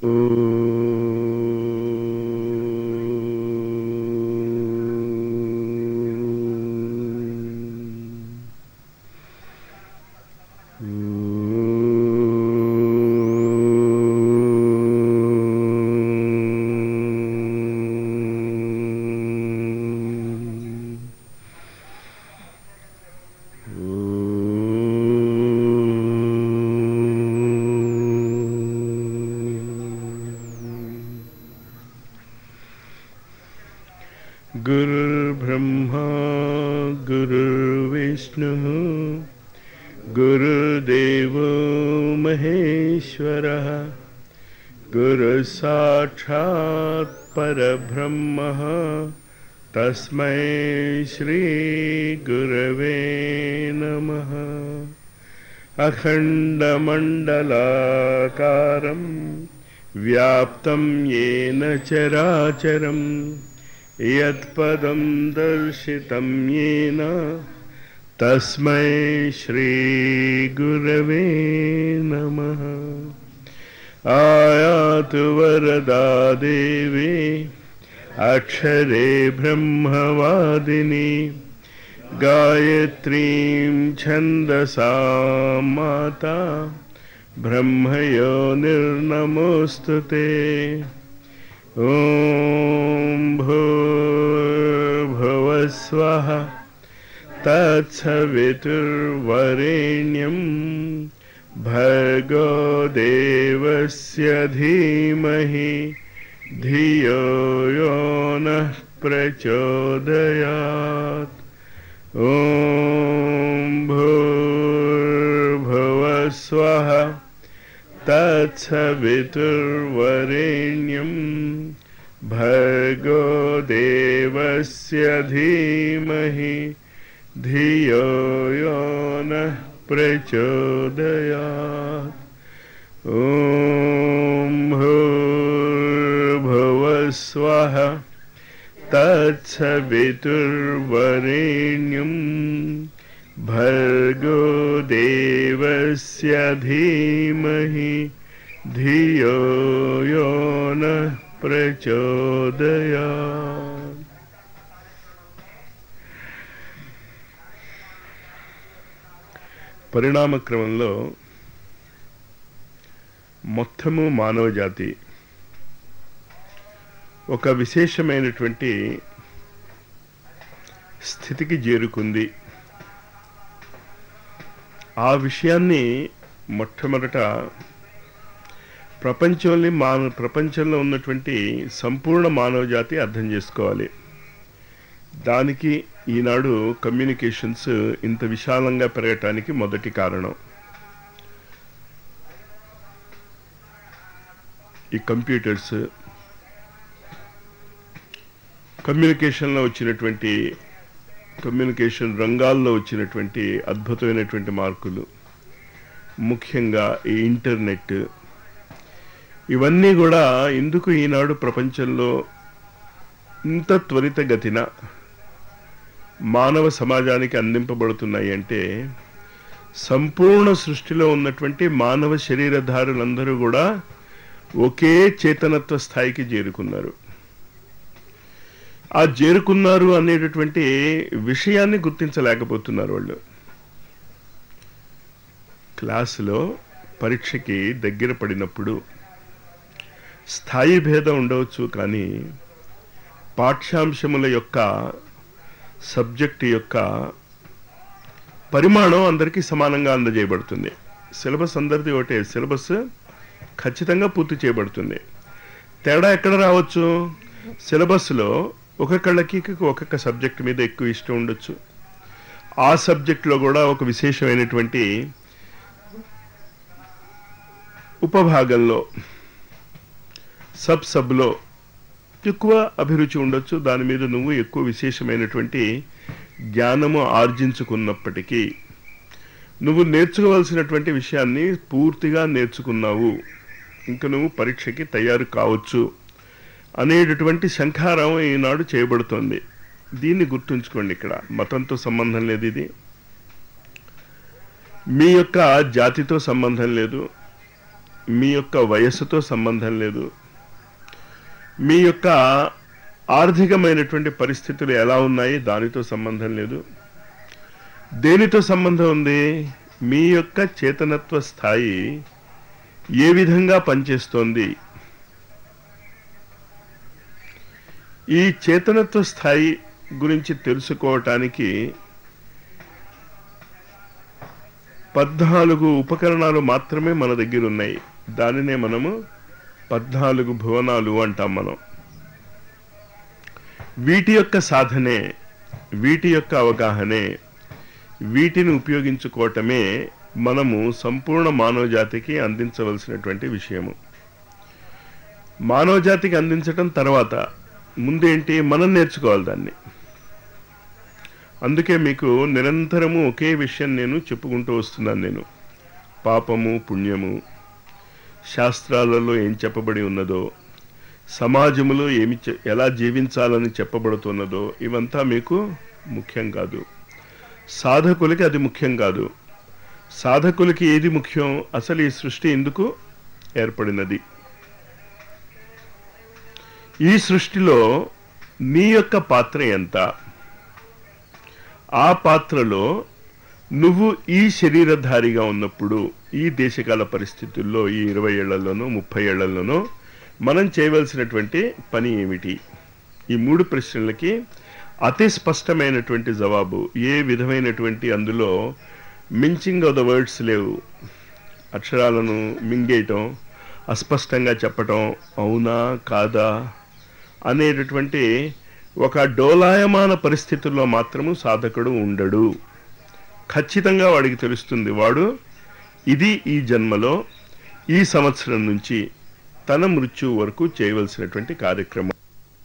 गुरुर्ब्रह्मा गुरुर्विष्णुः गुरुदेवो महेश्वरः गुरुसाक्षात् परब्रह्मः तस्मै श्री गुरवे नमः। अखण्डमण्डलाकारं व्याप्तं येन चराचरं यत्पदं दर्शितं येन तस्मै श्री गुरवे नमः। आयातु वरदा देवी अक्षरे ब्रह्मवादिनी गायत्रीं छन्दसा माता ब्रह्मयोनिर्नमोऽस्तुते। ॐ भूर्भुवः स्वः तत्सवितुर्वरेण्यं भर्गो देवस्य धीमहि धियो यो नः प्रचोदयात्। ॐ भूर्भुवः स्वः तत्सवितुर्वरेण्यं भर्गो देवस्य धीमहि धियो यो नः प्रचोदयात्। ॐ भूर्भुवः स्वः तत्सवितुर्वरेण्यं भर्गो देवस्य धीमहि धियो यो नः प्रचोदयात्। పరిణామ క్రమంలో మొత్తము మానవ జాతి ఒక విశేషమైనటువంటి స్థితికి చేరుకుంది. ఆ విషయాన్ని మొట్టమొదట ప్రపంచంలో ఉన్నటువంటి సంపూర్ణ మానవ జాతి అర్థం చేసుకోవాలి. దానికి ఈనాడు కమ్యూనికేషన్స్ ఇంత విశాలంగా పెరగటానికి మొదటి కారణం ఈ కంప్యూటర్స్, కమ్యూనికేషన్ రంగాల్లో వచ్చినటువంటి అద్భుతమైనటువంటి మార్పులు, ముఖ్యంగా ఈ ఇంటర్నెట్, ఇవన్నీ కూడా ఎందుకు ఈనాడు ప్రపంచంలో ఇంత త్వరితగతిన మానవ సమాజానికి అందింపబడుతున్నాయి అంటే, సంపూర్ణ సృష్టిలో ఉన్నటువంటి మానవ శరీరధారులందరూ కూడా ఒకే చేతనత్వ స్థాయికి చేరుకున్నారు. ఆ చేరుకున్నారు అనేటటువంటి విషయాన్ని గుర్తించలేకపోతున్నారు వాళ్ళు. క్లాసులో పరీక్షకి దగ్గర పడినప్పుడు స్థాయి భేదం ఉండవచ్చు, కానీ పాఠ్యాంశముల యొక్క సబ్జెక్టు యొక్క పరిమాణం అందరికీ సమానంగా అందజేయబడుతుంది. సిలబస్ అందరిది ఒకటే, సిలబస్ ఖచ్చితంగా పూర్తి చేయబడుతుంది. తేడా ఎక్కడ రావచ్చు? సిలబస్లో ఒక్కొక్కళ్ళకి ఒక్కొక్క సబ్జెక్ట్ మీద ఎక్కువ ఇష్టం ఉండొచ్చు. ఆ సబ్జెక్ట్లో కూడా ఒక విశేషమైనటువంటి ఉపభాగంలో సబ్లో ఎక్కువ అభిరుచి ఉండొచ్చు. దాని మీద నువ్వు ఎక్కువ విశేషమైనటువంటి జ్ఞానము ఆర్జించుకున్నప్పటికీ నువ్వు నేర్చుకోవాల్సినటువంటి విషయాన్ని పూర్తిగా నేర్చుకున్నావు, ఇంకా నువ్వు పరీక్షకి తయారు కావచ్చు అనేటటువంటి శంఖారావం ఈనాడు చేయబడుతోంది. దీన్ని గుర్తుంచుకోండి. ఇక్కడ మతంతో సంబంధం లేదు, ఇది మీ యొక్క జాతితో సంబంధం లేదు, మీ యొక్క వయస్సుతో సంబంధం లేదు, మీ యొక్క ఆర్థికమైనటువంటి పరిస్థితులు ఎలా ఉన్నాయి దానితో సంబంధం లేదు. దేనితో సంబంధం ఉంది? మీ యొక్క చేతనత్వ స్థాయి ఏ విధంగా పనిచేస్తోంది. ఈ చేతనత్వ స్థాయి గురించి తెలుసుకోవటానికి 14 ఉపకరణాలు మాత్రమే మన దగ్గర ఉన్నాయి. దానినే మనము 14 భువనాలు అంటాం మనం. వీటి యొక్క సాధనే, వీటి యొక్క అవగాహనే, వీటిని ఉపయోగించుకోవటమే మనము సంపూర్ణ మానవ జాతికి అందించవలసినటువంటి విషయము. మానవ జాతికి అందించటం తర్వాత ముందేంటి, మనం నేర్చుకోవాలి దాన్ని. అందుకే మీకు నిరంతరము ఒకే విషయం నేను చెప్పుకుంటూ వస్తున్నాను. నేను పాపము పుణ్యము, శాస్త్రాలలో ఏం చెప్పబడి ఉన్నదో, సమాజములో ఎలా జీవించాలని చెప్పబడుతున్నదో ఇవంతా మీకు ముఖ్యం కాదు. సాధకులకి అది ముఖ్యం కాదు. సాధకులకి ఏది ముఖ్యం? అసలు ఈ సృష్టి ఎందుకు ఏర్పడినది, ఈ సృష్టిలో నీ యొక్క పాత్ర ఎంత, ఆ పాత్రలో నువ్వు ఈ శరీరధారిగా ఉన్నప్పుడు ఈ దేశకాల పరిస్థితుల్లో ఈ 20 ఏళ్లలోనో 30 ఏళ్లలోనో మనం చేయవలసినటువంటి పని ఏమిటి? ఈ 3 ప్రశ్నలకి అతి స్పష్టమైనటువంటి జవాబు. ఏ విధమైనటువంటి అందులో మించింగ్ ఆఫ్ ద వర్డ్స్ లేవు. అక్షరాలను మింగేయటం, అస్పష్టంగా చెప్పటం, అవునా కాదా అనేటటువంటి ఒక డోలాయమాన పరిస్థితుల్లో మాత్రము సాధకుడు ఉండడు. ఖచ్చితంగా వాడికి తెలుస్తుంది, వాడు ఇది ఈ జన్మలో ఈ సంవత్సరం నుంచి తన మృత్యువు వరకు చేయవలసినటువంటి కార్యక్రమం.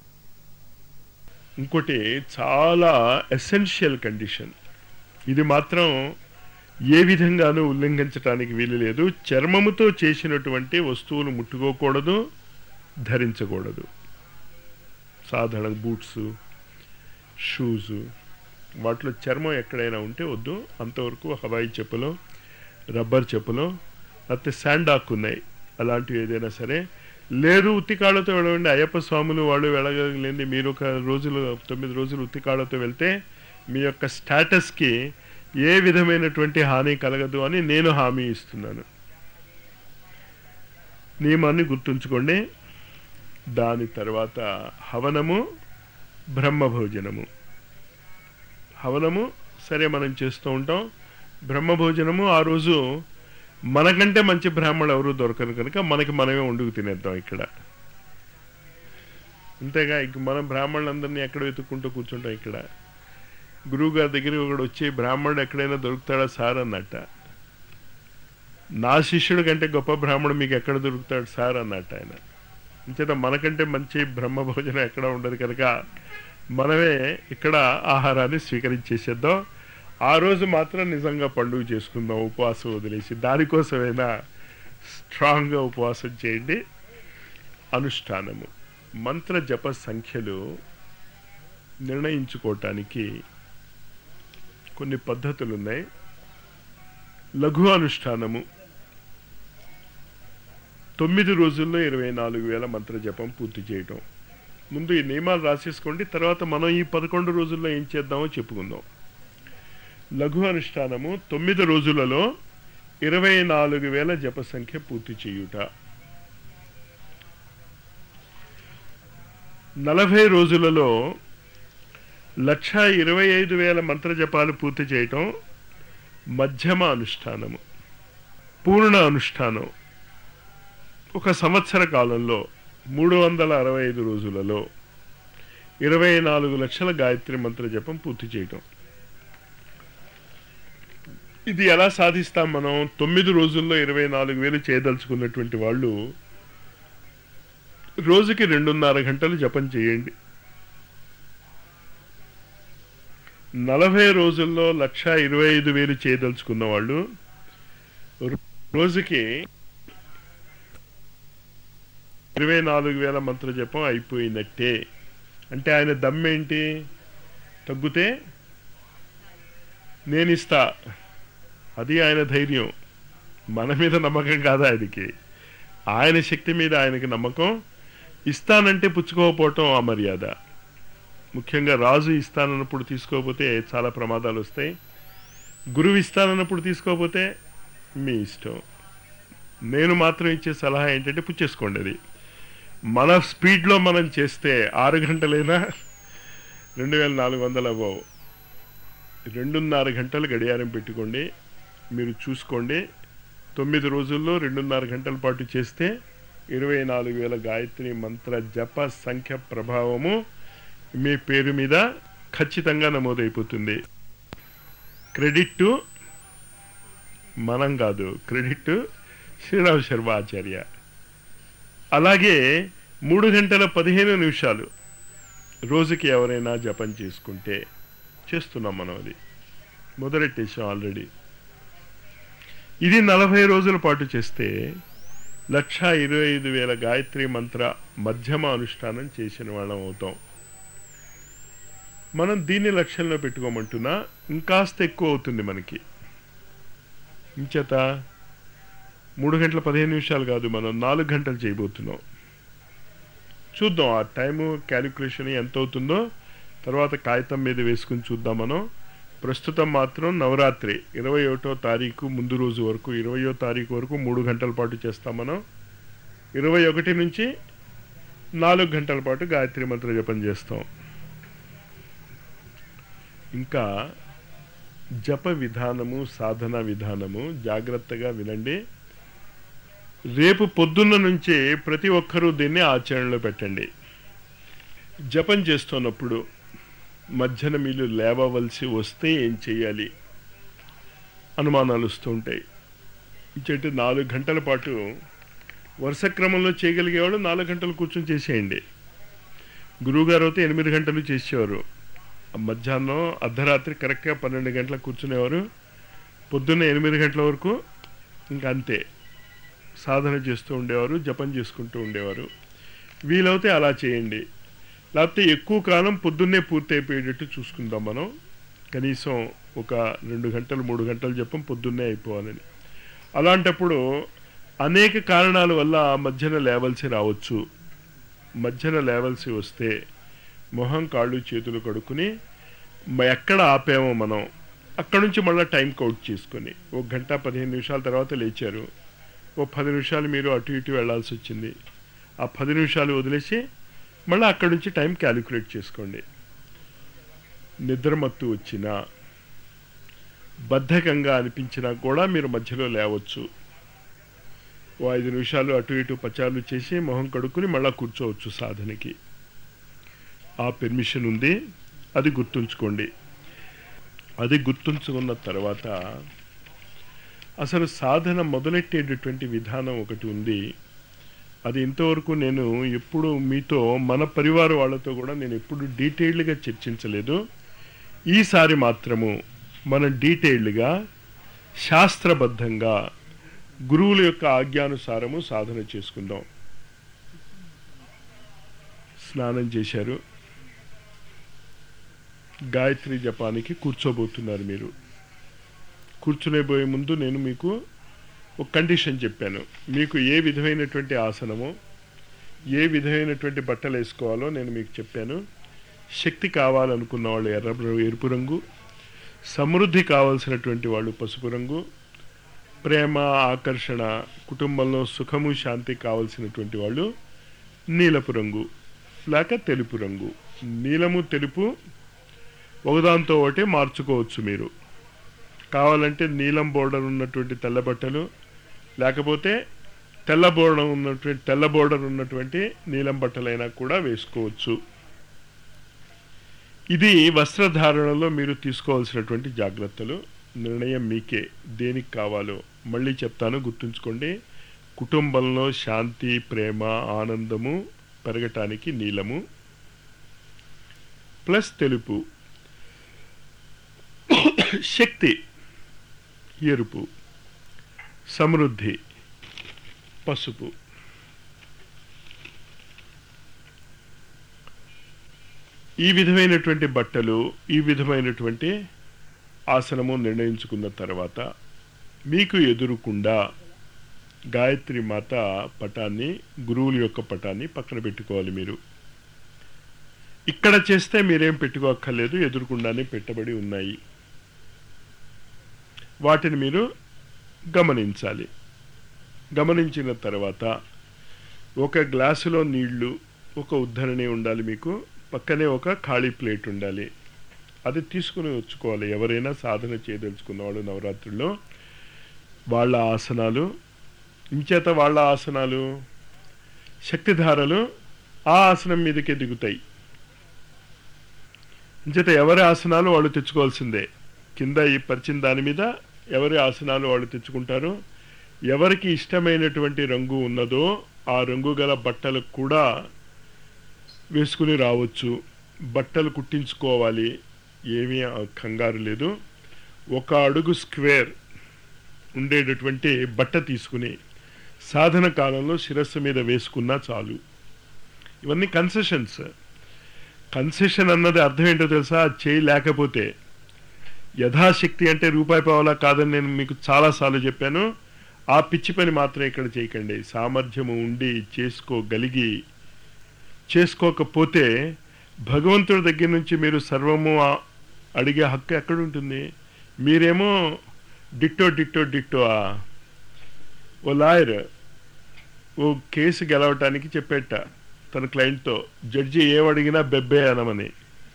ఇంకోటి చాలా ఎసెన్షియల్ కండిషన్, ఇది మాత్రం ఏ విధంగానూ ఉల్లంఘించడానికి వీలు లేదు. చర్మముతో చేసినటువంటి వస్తువులు ముట్టుకోకూడదు, ధరించకూడదు. సాధారణ బూట్స్, షూజు, వాటిలో చర్మం ఎక్కడైనా ఉంటే వద్దు. అంతవరకు హవాయి చెప్పులో, రబ్బర్ చెప్పులో, లేకపోతే శాండాక్ ఉన్నాయి, అలాంటివి ఏదైనా సరే. లేదు ఉత్తికాళ్ళతో వెళ్ళండి. అయ్యప్ప స్వాములు వాళ్ళు వెళ్ళగలిగింది. మీరు ఒక 9 రోజులు ఉత్తికాళ్ళతో వెళ్తే మీ యొక్క స్టేటస్కి ఏ విధమైనటువంటి హాని కలగదు అని నేను హామీ ఇస్తున్నాను. నియమాన్ని గుర్తుంచుకోండి. దాని తర్వాత హవనము, బ్రహ్మభోజనము. హవనము సరే మనం చేస్తూ ఉంటాం. బ్రహ్మభోజనము ఆ రోజు మనకంటే మంచి బ్రాహ్మణులు ఎవరు దొరకరు కనుక మనకి మనమే వండుకు తినేద్దాం ఇక్కడ. అంతేగా, ఇంక మనం బ్రాహ్మణులందరినీ ఎక్కడ వెతుక్కుంటూ కూర్చుంటాం ఇక్కడ. గురువు గారి దగ్గర ఒకడు వచ్చి బ్రాహ్మణుడు ఎక్కడైనా దొరుకుతాడా సార్ అన్నట్ట. నా శిష్యుడి కంటే గొప్ప బ్రాహ్మణుడు మీకు ఎక్కడ దొరుకుతాడు సార్ అన్నట్టు ఆయన. అంచేత మనకంటే మంచి బ్రహ్మభోజనం ఎక్కడ ఉండదు కనుక మనమే ఇక్కడ ఆహారాన్ని స్వీకరించేసేద్దాం. ఆ రోజు మాత్రం నిజంగా పండుగ చేసుకుందాం, ఉపవాసం వదిలేసి. దానికోసమైనా స్ట్రాంగ్గా ఉపవాసం చేయండి. అనుష్ఠానము, మంత్ర జప సంఖ్యలు నిర్ణయించుకోవటానికి కొన్ని పద్ధతులు ఉన్నాయి. లఘు అనుష్ఠానము 9 రోజుల్లో 24,000 మంత్ర జపం పూర్తి చేయటం. ముందు ఈ నియమాలు రాసేసుకోండి, తర్వాత మనం ఈ 11 రోజుల్లో ఏం చేద్దామో చెప్పుకుందాం. లఘు అనుష్ఠానము 9 రోజులలో 24,000 జప సంఖ్య పూర్తి చేయుట. 40 రోజులలో 1,25,000 మంత్ర జపాలు పూర్తి చేయటం మధ్యమ అనుష్ఠానము. పూర్ణ అనుష్ఠానం ఒక సంవత్సర కాలంలో 365 రోజులలో 24 లక్షల గాయత్రి మంత్ర జపం పూర్తి చేయటం. ఇది ఎలా సాధిస్తాం మనం? 9 రోజుల్లో 24,000 చేయదలుచుకున్నటువంటి వాళ్ళు రోజుకి 2.5 గంటలు జపం చేయండి. 40 రోజుల్లో 1,25,000 చేయదలుచుకున్న వాళ్ళు రోజుకి 24,000 మంత్ర జపం అయిపోయినట్టే. అంటే ఆయన దమ్మేంటి? తగ్గితే నేనిస్తా, అది ఆయన ధైర్యం. మన మీద నమ్మకం కాదా ఆయనకి? ఆయన శక్తి మీద ఆయనకి నమ్మకం. ఇస్తానంటే పుచ్చుకోకపోవటం అమర్యాద. ముఖ్యంగా రాజు ఇస్తానన్నప్పుడు తీసుకోకపోతే చాలా ప్రమాదాలు వస్తాయి. గురువు ఇస్తానన్నప్పుడు తీసుకోకపోతే మీ ఇష్టం. నేను మాత్రం ఇచ్చే సలహా ఏంటంటే పుచ్చేసుకోండి. అది మన స్పీడ్లో మనం చేస్తే 6 గంటలైనా 2400 అవ్వవు. 2.5 గంటలు గడియారం పెట్టుకోండి, మీరు చూసుకోండి. 9 రోజుల్లో 2.5 గంటల పాటు చేస్తే 24,000 గాయత్రి మంత్ర జప సంఖ్య ప్రభావము మీ పేరు మీద ఖచ్చితంగా నమోదైపోతుంది. క్రెడిట్ మనం కాదు, క్రెడిట్ శ్రీరామ్ శర్మ ఆచార్య. అలాగే 3 గంటల 15 నిమిషాలు రోజుకి ఎవరైనా జపం చేసుకుంటే, చేస్తున్నాం మనం, అది మొదలెట్టేసాం ఆల్రెడీ. ఇది 40 రోజుల పాటు చేస్తే 1,25,000 గాయత్రి మంత్ర మధ్యమ అనుష్ఠానం చేసిన వాళ్ళం అవుతాం. మనం దీన్ని లక్ష్యంలో పెట్టుకోమంటున్నా, ఇంకాస్త ఎక్కువ అవుతుంది మనకి. ఇంచేత 3 గంటల 15 నిమిషాలు కాదు, మనం 4 గంటలు చేయబోతున్నాం. చూద్దాం ఆ టైము క్యాలిక్యులేషన్ ఎంత అవుతుందో తర్వాత కాగితం మీద వేసుకుని చూద్దాం మనం. ప్రస్తుతం మాత్రం నవరాత్రి 21వ తారీఖు ముందు రోజు వరకు, 20వ తారీఖు వరకు 3 గంటల పాటు చేస్తాం మనం. 21 నుంచి 4 గంటల పాటు గాయత్రి మంత్ర జపం చేస్తాం. ఇంకా జప విధానము, సాధన విధానము జాగ్రత్తగా వినండి. రేపు పొద్దున్న నుంచి ప్రతి ఒక్కరూ దీన్ని ఆచరణలో పెట్టండి. జపం చేస్తున్నప్పుడు మధ్యన మీరు లేవవలసి వస్తే ఏం చేయాలి అనుమానాలు వస్తూ ఉంటాయి. ఇంచేంటి 4 గంటల పాటు వరుస క్రమంలో చేయగలిగేవాడు 4 గంటలు కూర్చొని చేసేయండి. గురువుగారు అయితే 8 గంటలు చేసేవారు. మధ్యాహ్నం అర్ధరాత్రి కరెక్ట్గా 12 గంటలకు కూర్చునేవారు. పొద్దున్న 8 గంటల వరకు ఇంకా అంతే సాధన చేస్తూ ఉండేవారు, జపం చేసుకుంటూ ఉండేవారు. వీలైతే అలా చేయండి. లేకపోతే ఎక్కువ కాలం పొద్దున్నే పూర్తి అయిపోయేటట్టు చూసుకుందాం మనం. కనీసం ఒక 2 గంటలు 3 గంటలు జపం పొద్దున్నే అయిపోవాలని. అలాంటప్పుడు అనేక కారణాల వల్ల మధ్యన లేవలసి రావచ్చు. మధ్యన లేవలసి వస్తే మొహం కాళ్ళు చేతులు కడుక్కుని ఎక్కడ ఆపామో మనం అక్కడ నుంచి మళ్ళీ టైం కౌంట్ చేసుకొని 1 గంట 15 నిమిషాల తర్వాత లేచారు, ఓ 10 నిమిషాలు మీరు అటు ఇటు వెళ్లాల్సి వచ్చింది. ఆ 10 నిమిషాలు వదిలేసి మళ్ళీ అక్కడి నుంచి టైం క్యాలిక్యులేట్ చేసుకోండి. నిద్రమత్తు వచ్చినా బద్ధకంగా అనిపించినా కూడా మీరు మధ్యలో లేవచ్చు. ఓ 5 నిమిషాలు అటు ఇటు పచారులు చేసి మొహం కడుక్కుని మళ్ళీ కూర్చోవచ్చు సాధనకి. ఆ పెర్మిషన్ ఉంది, అది గుర్తుంచుకోండి. అది గుర్తుంచుకున్న తర్వాత అసలు సాధన మొదలెట్టేటటువంటి విధానం ఒకటి ఉంది. అది ఇంతవరకు నేను ఎప్పుడు మీతో, మన పరివార వాళ్ళతో కూడా నేను ఎప్పుడు డీటెయిల్డ్గా చర్చించలేదు. ఈసారి మాత్రము మనం డీటెయిల్డ్గా శాస్త్రబద్ధంగా గురువుల యొక్క ఆజ్ఞానుసారము సాధన చేసుకుందాం. స్నానం చేశారు, గాయత్రి జపానికి కూర్చోబోతున్నారు. మీరు కూర్చునేబోయే ముందు నేను మీకు ఒక కండిషన్ చెప్పాను. మీకు ఏ విధమైనటువంటి ఆసనమో, ఏ విధమైనటువంటి బట్టలు వేసుకోవాలో నేను మీకు చెప్పాను. శక్తి కావాలనుకున్న వాళ్ళు ఎరుపు రంగు, సమృద్ధి కావాల్సినటువంటి వాళ్ళు పసుపు రంగు, ప్రేమ ఆకర్షణ కుటుంబంలో సుఖము శాంతి కావాల్సినటువంటి వాళ్ళు నీలపు రంగు లేక తెలుపు రంగు. నీలము తెలుపు ఒకదాంతో ఒకటి మార్చుకోవచ్చు. మీరు కావాలంటే నీలం బోర్డర్ ఉన్నటువంటి తెల్ల బట్టలు, లేకపోతే తెల్ల బోర్డర్ ఉన్నటువంటి నీలం బట్టలైనా కూడా వేసుకోవచ్చు. ఇది వస్త్రధారణలో మీరు తీసుకోవాల్సినటువంటి జాగ్రత్తలు. నిర్ణయం మీకే, దేనికి కావాలో మళ్ళీ చెప్తాను, గుర్తుంచుకోండి. కుటుంబంలో శాంతి ప్రేమ ఆనందము పెరగటానికి నీలము ప్లస్ తెలుపు, శక్తి ఎరుపు, సమృద్ధి పసుపు. ఈ విధమైనటువంటి బట్టలు, ఈ విధమైనటువంటి ఆసనము నిర్ణయించుకున్న తర్వాత మీకు ఎదురుకుండా గాయత్రి మాత పటాన్ని, గురువుల యొక్క పటాన్ని పక్కన పెట్టుకోవాలి మీరు. ఇక్కడ చేస్తే మీరేం పెట్టుకోక్కర్లేదు, ఎదురుకుండానే పెట్టబడి ఉన్నాయి. వాటిని మీరు గమనించాలి. గమనించిన తర్వాత ఒక గ్లాసులో నీళ్లు, ఒక ఉద్ధరణి ఉండాలి మీకు, పక్కనే ఒక ఖాళీ ప్లేట్ ఉండాలి. అది తీసుకుని వచ్చుకోవాలి. ఎవరైనా సాధన చేయదలుచుకున్నవాళ్ళు నవరాత్రుల్లో వాళ్ళ ఆసనాలు, ఇంచేత వాళ్ళ ఆసనాలు, శక్తిధారలు ఆ ఆసనం మీదకే దిగుతాయి. ఇంచేత ఎవరి ఆసనాలు వాళ్ళు తెచ్చుకోవాల్సిందే. కింద ఈ పరిచిన దాని మీద ఎవరి ఆసనాలు వాళ్ళు తెచ్చుకుంటారు. ఎవరికి ఇష్టమైనటువంటి రంగు ఉన్నదో ఆ రంగు గల బట్టలు కూడా వేసుకుని రావచ్చు. బట్టలు కుట్టించుకోవాలి, ఏమీ కంగారు లేదు. 1 అడుగు స్క్వేర్ ఉండేటటువంటి బట్ట తీసుకుని సాధన కాలంలో శిరస్సు మీద వేసుకున్నా చాలు. ఇవన్నీ కన్సెషన్స్. కన్సెషన్ అన్నది అర్థం ఏంటో తెలుసా? చేయి లేకపోతే యథాశక్తి అంటే రూపాయి పావలా కాదని నేను మీకు చాలాసార్లు చెప్పాను. ఆ పిచ్చి పని మాత్రం ఇక్కడ చేయకండి. సామర్థ్యము ఉండి చేసుకోగలిగి, చేసుకోకపోతే భగవంతుడి దగ్గర నుంచి మీరు సర్వము అడిగే హక్కు ఎక్కడుంటుంది? మీరేమో డిట్టో డిట్టో డిట్టో. ఓ లాయర్ ఓ కేసు గెలవటానికి చెప్పేట తన క్లయింట్తో, జడ్జి ఏమడిగినా బెబ్బే అనమని.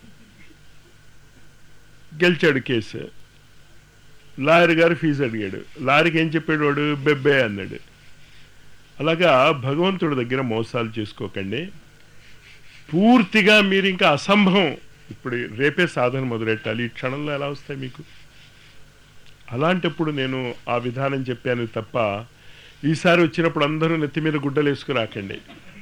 గెలిచాడు కేసు. లాయర్ గారు ఫీజు అడిగాడు. లాయర్కి ఏం చెప్పాడు వాడు? బెబ్బే అన్నాడు. అలాగా భగవంతుడి దగ్గర మోసాలు చేసుకోకండి. పూర్తిగా మీరు ఇంకా అసంభవం. ఇప్పుడు రేపే సాధన మొదలెట్టాలి, ఈ క్షణంలో ఎలా వస్తాయి మీకు? అలాంటప్పుడు నేను ఆ విధానం చెప్పాను తప్ప ఈసారి వచ్చినప్పుడు అందరూ నెత్తి మీద గుడ్డలు వేసుకుని రాకండి.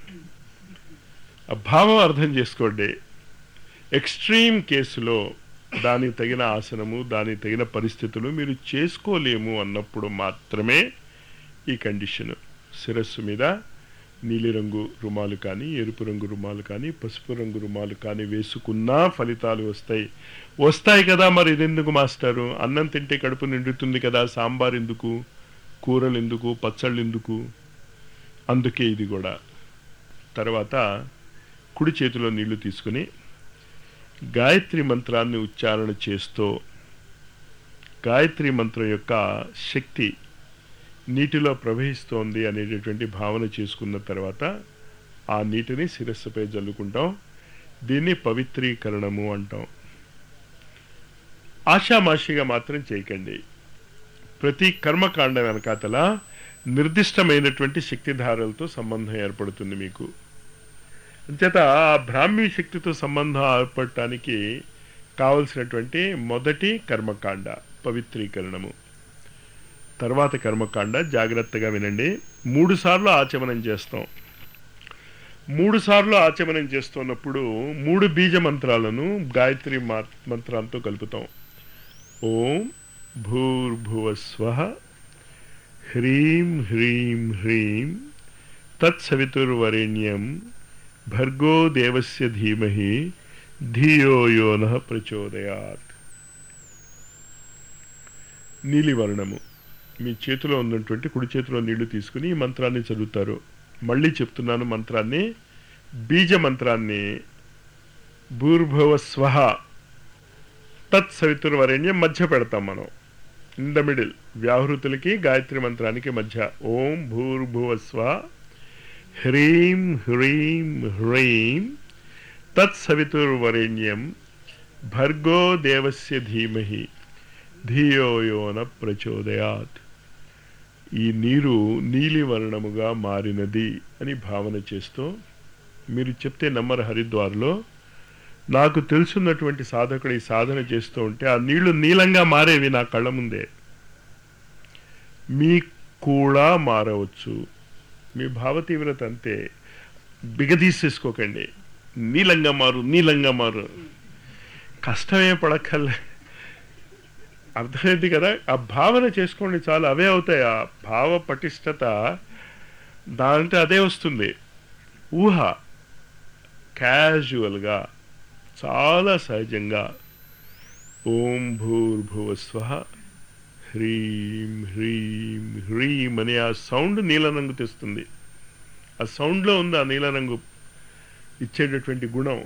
ఆ భావం అర్థం చేసుకోండి. ఎక్స్ట్రీమ్ కేసులో దానికి తగిన ఆసనము, దానికి తగిన పరిస్థితులు మీరు చేసుకోలేము అన్నప్పుడు మాత్రమే ఈ కండిషను. శిరస్సు మీద నీలిరంగు రుమాలు కానీ, ఎరుపు రంగు రుమాలు కానీ, పసుపు రంగు రుమాలు కానీ వేసుకున్నా ఫలితాలు వస్తాయి కదా. మరి ఇదెందుకు మాస్టారు? అన్నం తింటే కడుపు నిండుతుంది కదా, సాంబార్ ఎందుకు, కూరలు ఎందుకు, పచ్చళ్ళు ఎందుకు? అందుకే ఇది కూడా. తర్వాత కుడి చేతిలో నీళ్లు తీసుకుని గాయత్రి మంత్రాన్ని ఉచ్చారణ చేస్తూ గాయత్రి మంత్రం యొక్క శక్తి నీటిలో ప్రవహిస్తోంది అనేటటువంటి భావన చేసుకున్న తర్వాత ఆ నీటిని శిరస్సుపై జల్లుకుంటాం. దీన్ని పవిత్రీకరణము అంటాం. ఆషామాషిగా మాత్రం చేయకండి. ప్రతి కర్మకాండ వెనకాతల నిర్దిష్టమైనటువంటి శక్తిధారలతో సంబంధం ఏర్పడుతుంది మీకు. అంచేత ఆ బ్రాహ్మీ శక్తితో సంబంధం ఏర్పడటానికి కావలసినటువంటి మొదటి కర్మకాండ పవిత్రీకరణము. తర్వాత కర్మకాండ జాగ్రత్తగా వినండి. 3 సార్లు ఆచమనం చేస్తాం. 3 సార్లు ఆచమనం చేస్తున్నప్పుడు 3 బీజ మంత్రాలను గాయత్రి మంత్రాలతో కలుపుతాం. ఓం భూర్భువస్వః హ్రీం హ్రీం హ్రీం తత్సవితుర్వరేణ్యం భర్గో దేవస్య ధీమహి ధియో యో నః ప్రచోదయాత్. నీలివర్ణము. మీ చేతిలో ఉన్నటువంటి కుడి చేతిలో నీళ్లు తీసుకుని ఈ మంత్రాన్ని చదువుతారు. మళ్ళీ చెప్తున్నాను మంత్రాన్ని, బీజ మంత్రాన్ని. భూర్భువస్వః తత్సవితుర్వరేణ్యం మధ్య పెడతాం మనం, ఇన్ ద మిడిల్. వ్యాహృతులకి గాయత్రి మంత్రానికి మధ్య. ఓం భూర్భువస్వః హ్రీం హ్రీం హ్రీం తత్సవితుర్వరేణ్యం భర్గో దేవస్య ధీమహి ధియో యో నః ప్రచోదయాత్. ఈ నీరు నీలివర్ణముగా మారినది అని భావన చేస్తూ మీరు చెప్తే నమ్మరు. హరిద్వార్లో నాకు తెలుసున్నటువంటి సాధకుడు ఈ సాధన చేస్తూ ఉంటే ఆ నీళ్లు నీలంగా మారేవి నా కళ్ళ ముందే. మీకు కూడా మారవచ్చు. మీ భావ తీవ్రత అంతే. బిగదీసేసుకోకండి. నీలంగా మారు, నీలంగా మారు. కష్టమే పడక్కర్లే. అర్థమైంది కదా? ఆ భావన చేసుకోండి చాలు, అవే అవుతాయి. ఆ భావ పటిష్టత దాంట్లో అదే వస్తుంది. ఊహ క్యాజువల్గా, చాలా సహజంగా ఓం భూర్భువస్వః హ్రీం హ్రీం హ్రీం అనే ఆ సౌండ్ నీలరంగు తెస్తుంది. ఆ సౌండ్లో ఉంది ఆ నీలరంగు ఇచ్చేటటువంటి గుణం.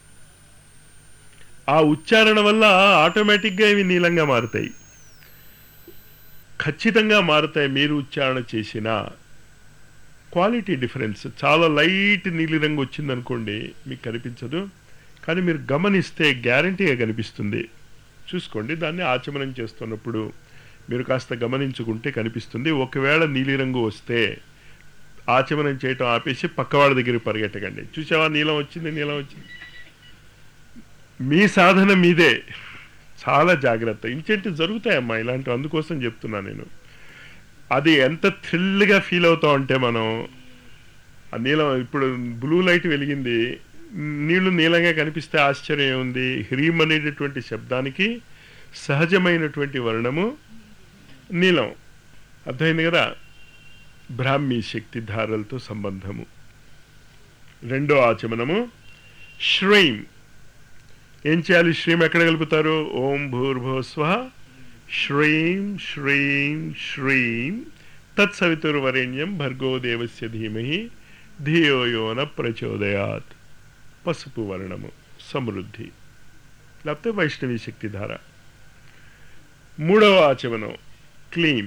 ఆ ఉచ్చారణ వల్ల ఆటోమేటిక్గా ఇవి నీలంగా మారుతాయి, ఖచ్చితంగా మారుతాయి. మీరు ఉచ్చారణ చేసిన క్వాలిటీ డిఫరెన్స్. చాలా లైట్ నీలిరంగు వచ్చిందనుకోండి మీకు కనిపించదు, కానీ మీరు గమనిస్తే గ్యారంటీగా కనిపిస్తుంది. చూసుకోండి, దాన్ని ఆచమనం చేస్తున్నప్పుడు మీరు కాస్త గమనించుకుంటే కనిపిస్తుంది. ఒకవేళ నీలిరంగు వస్తే ఆచమనం చేయటం ఆపేసి పక్కవాళ్ళ దగ్గరికి పరిగెట్టకండి. చూసావా నీలం వచ్చింది, నీలం వచ్చింది. మీ సాధన మీదే, చాలా జాగ్రత్త. ఇంకేంటి జరుగుతాయమ్మా ఇలాంటివి, అందుకోసం చెప్తున్నా నేను. అది ఎంత థ్రిల్గా ఫీల్ అవుతాం అంటే మనం ఆ నీలం, ఇప్పుడు బ్లూ లైట్ వెలిగింది, నీళ్లు నీలంగా కనిపిస్తే ఆశ్చర్యం ఏముంది? హ్రీం అనేటటువంటి శబ్దానికి సహజమైనటువంటి వర్ణము నీలం. అర్థమైంది కదా? బ్రాహ్మీ శక్తి ధారలతో సంబంధము. రెండో ఆచమనము శ్రీం. ఏం చేయాలి? శ్రీం ఎక్కడ కలుపుతారు? ఓం భూర్భువస్వః శ్రీం శ్రీం శ్రీం తత్సవితుర్వరేణ్యం భర్గో దేవస్య ధీమహి ధియో యో న ప్రచోదయాత్. పసుపు వర్ణము సమృద్ధి, లేకపోతే వైష్ణవీ శక్తి ధార. మూడవ ఆచమనం క్లీం.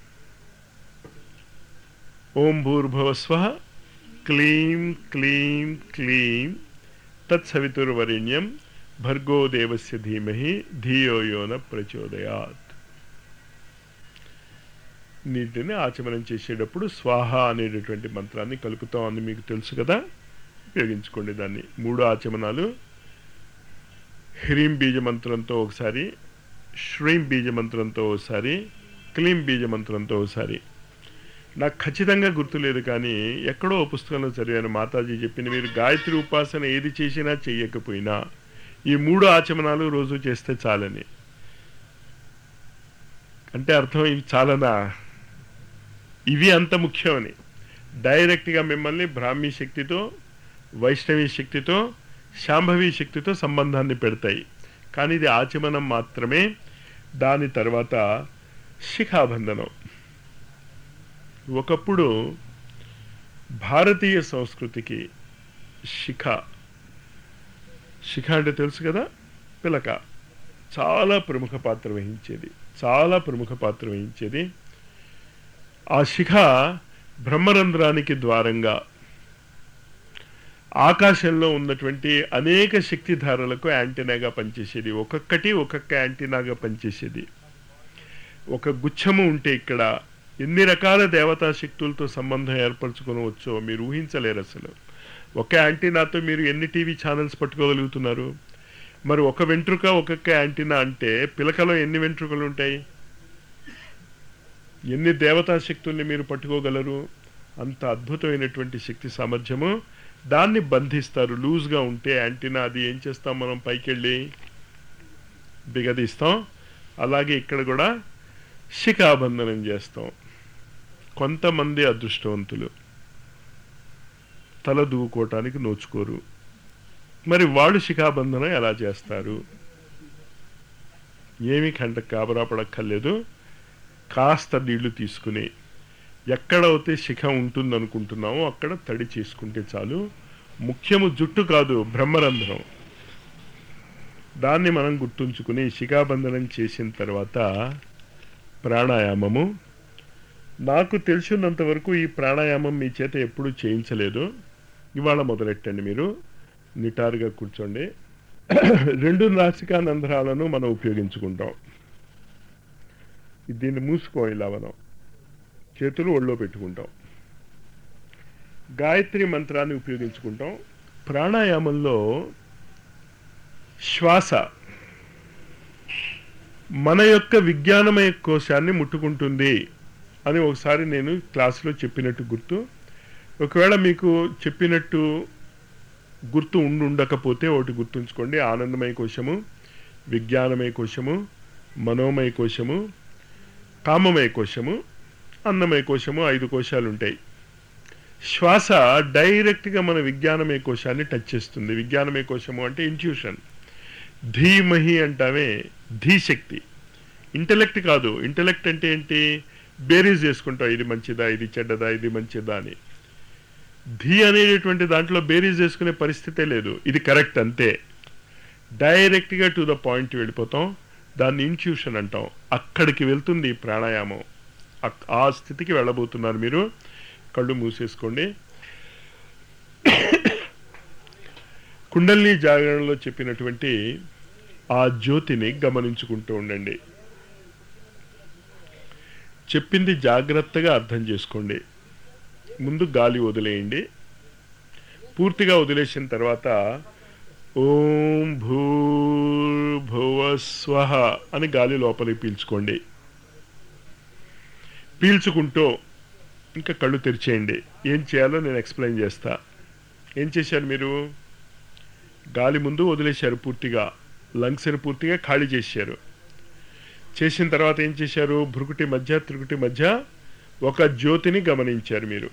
ఓం భూర్భువస్వః క్లీం క్లీం క్లీం తత్సవితుర్వరేణ్యం భర్గో దేవస్య ధీమహి ధియో యో న ప్రచోదయాత్. నీటిని ఆచమనం చేసేటప్పుడు స్వాహ అనేటటువంటి మంత్రాన్ని కలుపుతాం అని మీకు తెలుసు కదా, ఉపయోగించుకోండి దాన్ని. మూడు ఆచమనాలు హ్రీం బీజ మంత్రంతో ఒకసారి, శ్రీం బీజ మంత్రంతో ఒకసారి, క్లీం బీజ మంత్రంతో ఒకసారి. నాకు ఖచ్చితంగా గుర్తులేదు, కానీ ఎక్కడో పుస్తకంలో చదివాను. మాతాజీ చెప్పింది, మీరు గాయత్రి ఉపాసన ఏది చేసినా చెయ్యకపోయినా ఈ మూడు ఆచమనాలు రోజు చేస్తే చాలని. అంటే అర్థం ఇవి చాలనా, ఇవి అంత ముఖ్యమని. డైరెక్ట్గా మిమ్మల్ని బ్రాహ్మీ శక్తితో, వైష్ణవీ శక్తితో, శాంభవీ శక్తితో సంబంధాన్ని పెడతాయి. కానీ ఇది ఆచమనం మాత్రమే. దాని తర్వాత శిఖాబంధనం. ఒకప్పుడు భారతీయ సంస్కృతికి శిఖ అంటే తెలుసు కదా, పిలక, చాలా ప్రముఖ పాత్ర వహించేది, చాలా ప్రముఖ పాత్ర వహించేది. ఆ శిఖ బ్రహ్మరంధ్రానికి ద్వారంగా ఆకాశంలో ఉన్నటువంటి అనేక శక్తిధారలకు యాంటీనాగా పనిచేసేది. ఒక్కొక్క యాంటీనాగా పనిచేసేది. ఒక గుచ్ఛము ఉంటే ఇక్కడ ఎన్ని రకాల దేవతా శక్తులతో సంబంధం ఏర్పరచుకోవచ్చో మీరు ఊహించలేరు అసలు. ఒక యాంటీనాతో మీరు ఎన్ని టీవీ ఛానల్స్ పట్టుకోగలుగుతున్నారు? మరి ఒక వెంట్రుక ఒక్కొక్క యాంటీనా అంటే పిలకలో ఎన్ని వెంట్రుకలు ఉంటాయి? ఎన్ని దేవతా శక్తుల్ని మీరు పట్టుకోగలరు? అంత అద్భుతమైనటువంటి శక్తి సామర్థ్యము. దాన్ని బంధిస్తారు. లూజ్గా ఉంటే యాంటీనా, అది ఏం చేస్తాం మనం? పైకి వెళ్ళి బిగదీస్తాం. అలాగే ఇక్కడ కూడా శిఖాబంధనం చేస్తాం. కొంతమంది అదృష్టవంతులు తల దూకోవటానికి నోచుకోరు. మరి వాళ్ళు శిఖాబంధనం ఎలా చేస్తారు? ఏమీ కాబరా పడక్కర్లేదు. కాస్త నీళ్లు తీసుకుని ఎక్కడైతే శిఖ ఉంటుందనుకుంటున్నామో అక్కడ తడి చేసుకుంటే చాలు. ముఖ్యము జుట్టు కాదు, బ్రహ్మరంధ్రం. దాన్ని మనం గుర్తుంచుకుని శిఖాబంధనం చేసిన తర్వాత ప్రాణాయామము. నాకు తెలిసినంత వరకు ఈ ప్రాణాయామం మీ చేత ఎప్పుడూ చేయించలేదు. ఇవాళ మొదలెట్టండి. మీరు నిటారుగా కూర్చోండి. రెండు నాసికా రంధ్రాలను మనం ఉపయోగించుకుంటాం. దీన్ని మూసుకో, ఇలా మనం చేతులు ఒళ్ళో పెట్టుకుంటాం. గాయత్రి మంత్రాన్ని ఉపయోగించుకుంటాం. ప్రాణాయామంలో శ్వాస మన యొక్క విజ్ఞానమయ కోశాన్ని ముట్టుకుంటుంది అని ఒకసారి నేను క్లాసులో చెప్పినట్టు గుర్తు. ఒకవేళ మీకు చెప్పినట్టు గుర్తు ఉండకపోతే ఒకటి గుర్తుంచుకోండి. ఆనందమయ కోశము, విజ్ఞానమయ కోశము, మనోమయ కోశము, కామమయ కోశము, అన్నమయ కోశము, 5 కోశాలు ఉంటాయి. శ్వాస డైరెక్ట్గా మన విజ్ఞానమయ కోశాన్ని టచ్ చేస్తుంది. విజ్ఞానమయ కోశము అంటే ఇంట్యూషన్. ధీమహి అంటామే ధీశక్తి. ఇంటెలెక్ట్ కాదు. ఇంటెలెక్ట్ అంటే ఏంటి? బేరీజ్ చేసుకుంటాం, ఇది మంచిదా, ఇది చెడ్డదా, ఇది మంచిదా అని. ధీ అనేటటువంటి దాంట్లో బేరీజ్ చేసుకునే పరిస్థితే లేదు. ఇది కరెక్ట్ అంతే, డైరెక్ట్గా టు ద పాయింట్ వెళ్ళిపోతాం. దాన్ని ఇంట్యూషన్ అంటాం. అక్కడికి వెళ్తుంది ఈ ప్రాణాయామం. ఆ స్థితికి వెళ్ళబోతున్నారు మీరు. కళ్ళు మూసేసుకోండి. కుండలిని జాగరణలో చెప్పినటువంటి ఆ జ్యోతిని గమనించుకుంటూ ఉండండి. చెప్పింది జాగ్రత్తగా అర్థం చేసుకోండి. ముందు గాలి వదిలేయండి. పూర్తిగా వదిలేసిన తర్వాత ఓం భూర్భువస్వః అని గాలి లోపలికి పీల్చుకోండి. పీల్చుకుంటూ ఇంకా కళ్ళు తెరిచేయండి. ఏం చేయాలో నేను ఎక్స్ప్లెయిన్ చేస్తా. ఏం చేశారు మీరు? గాలి ముందు వదిలేశారు, పూర్తిగా లంగ్స్ని పూర్తిగా ఖాళీ చేశారు. చేసిన తర్వాత ఏం చేశారు? భ్రుకుటి మధ్య త్రికుటి మధ్య ఒక జ్యోతిని గమనించారు మీరు.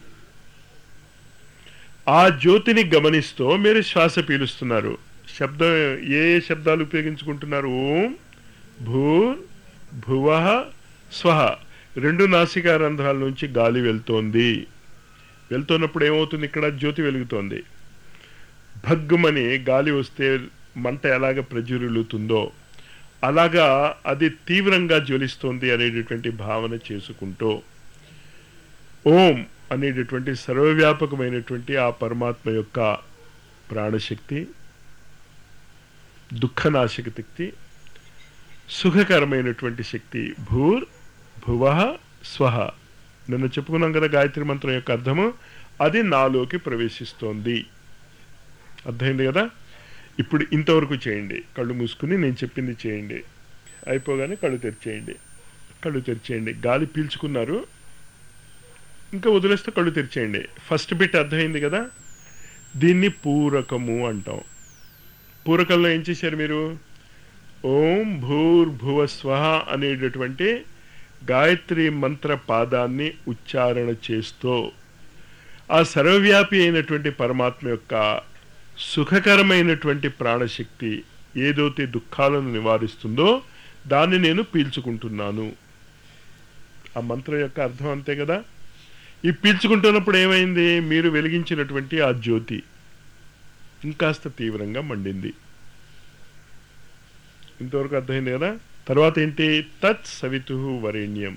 ఆ జ్యోతిని గమనిస్తూ మీరు శ్వాస పీలుస్తున్నారు. శబ్దం ఏ శబ్దాలు ఉపయోగించుకుంటున్నారు? ఓం భూర్ భువః స్వః. 2 నాసికా రంధ్రాల నుంచి గాలి వెళ్తోంది. వెళ్తున్నప్పుడు ఏమవుతుంది? ఇక్కడ జ్యోతి వెలుగుతోంది. భగ్గుమని గాలి వస్తే మంట ఎలాగ ప్రజ్వరిల్లుతుందో అలాగా అది తీవ్రంగా జ్వలిస్తోంది అనేటటువంటి భావన చేసుకుంటూ ఓం అనేటటువంటి సర్వవ్యాపకమైనటువంటి ఆ పరమాత్మ యొక్క ప్రాణశక్తి, దుఃఖనాశక శక్తి, సుఖకరమైనటువంటి శక్తి భూర్ భువః స్వః. నిన్న చెప్పుకున్నాం కదా గాయత్రి మంత్రం యొక్క అర్థము. అది నాలోకి ప్రవేశిస్తోంది. అర్థమైంది కదా? ఇప్పుడు ఇంతవరకు చేయండి. కళ్ళు మూసుకుని నేను చెప్పింది చేయండి. అయిపోగానే కళ్ళు తెరిచేయండి. కళ్ళు తెరిచేయండి. గాలి పీల్చుకున్నారు, ఇంకా వదిలేస్తే కళ్ళు తెరిచేయండి. ఫస్ట్ బిట్ అర్థమైంది కదా? దీన్ని పూరకము అంటాం. పూరకంలో ఏం చేశారు మీరు? ఓం భూర్భువస్వః అనేటటువంటి గాయత్రి మంత్ర పాదాన్ని ఉచ్చారణ చేస్తూ ఆ సర్వవ్యాపి అయినటువంటి పరమాత్మ యొక్క సుఖకరమైనటువంటి ప్రాణశక్తి ఏదైతే దుఃఖాలను నివారిస్తుందో దాన్ని నేను పీల్చుకుంటున్నాను. ఆ మంత్రం యొక్క అర్థం అంతే కదా? ఈ పీల్చుకుంటున్నప్పుడు ఏమైంది? మీరు వెలిగించినటువంటి ఆ జ్యోతి ఇంకాస్త తీవ్రంగా మండింది. ఇంతవరకు అర్థమైంది కదా? తర్వాత ఏంటి? తత్ సవితుః వరేణ్యం.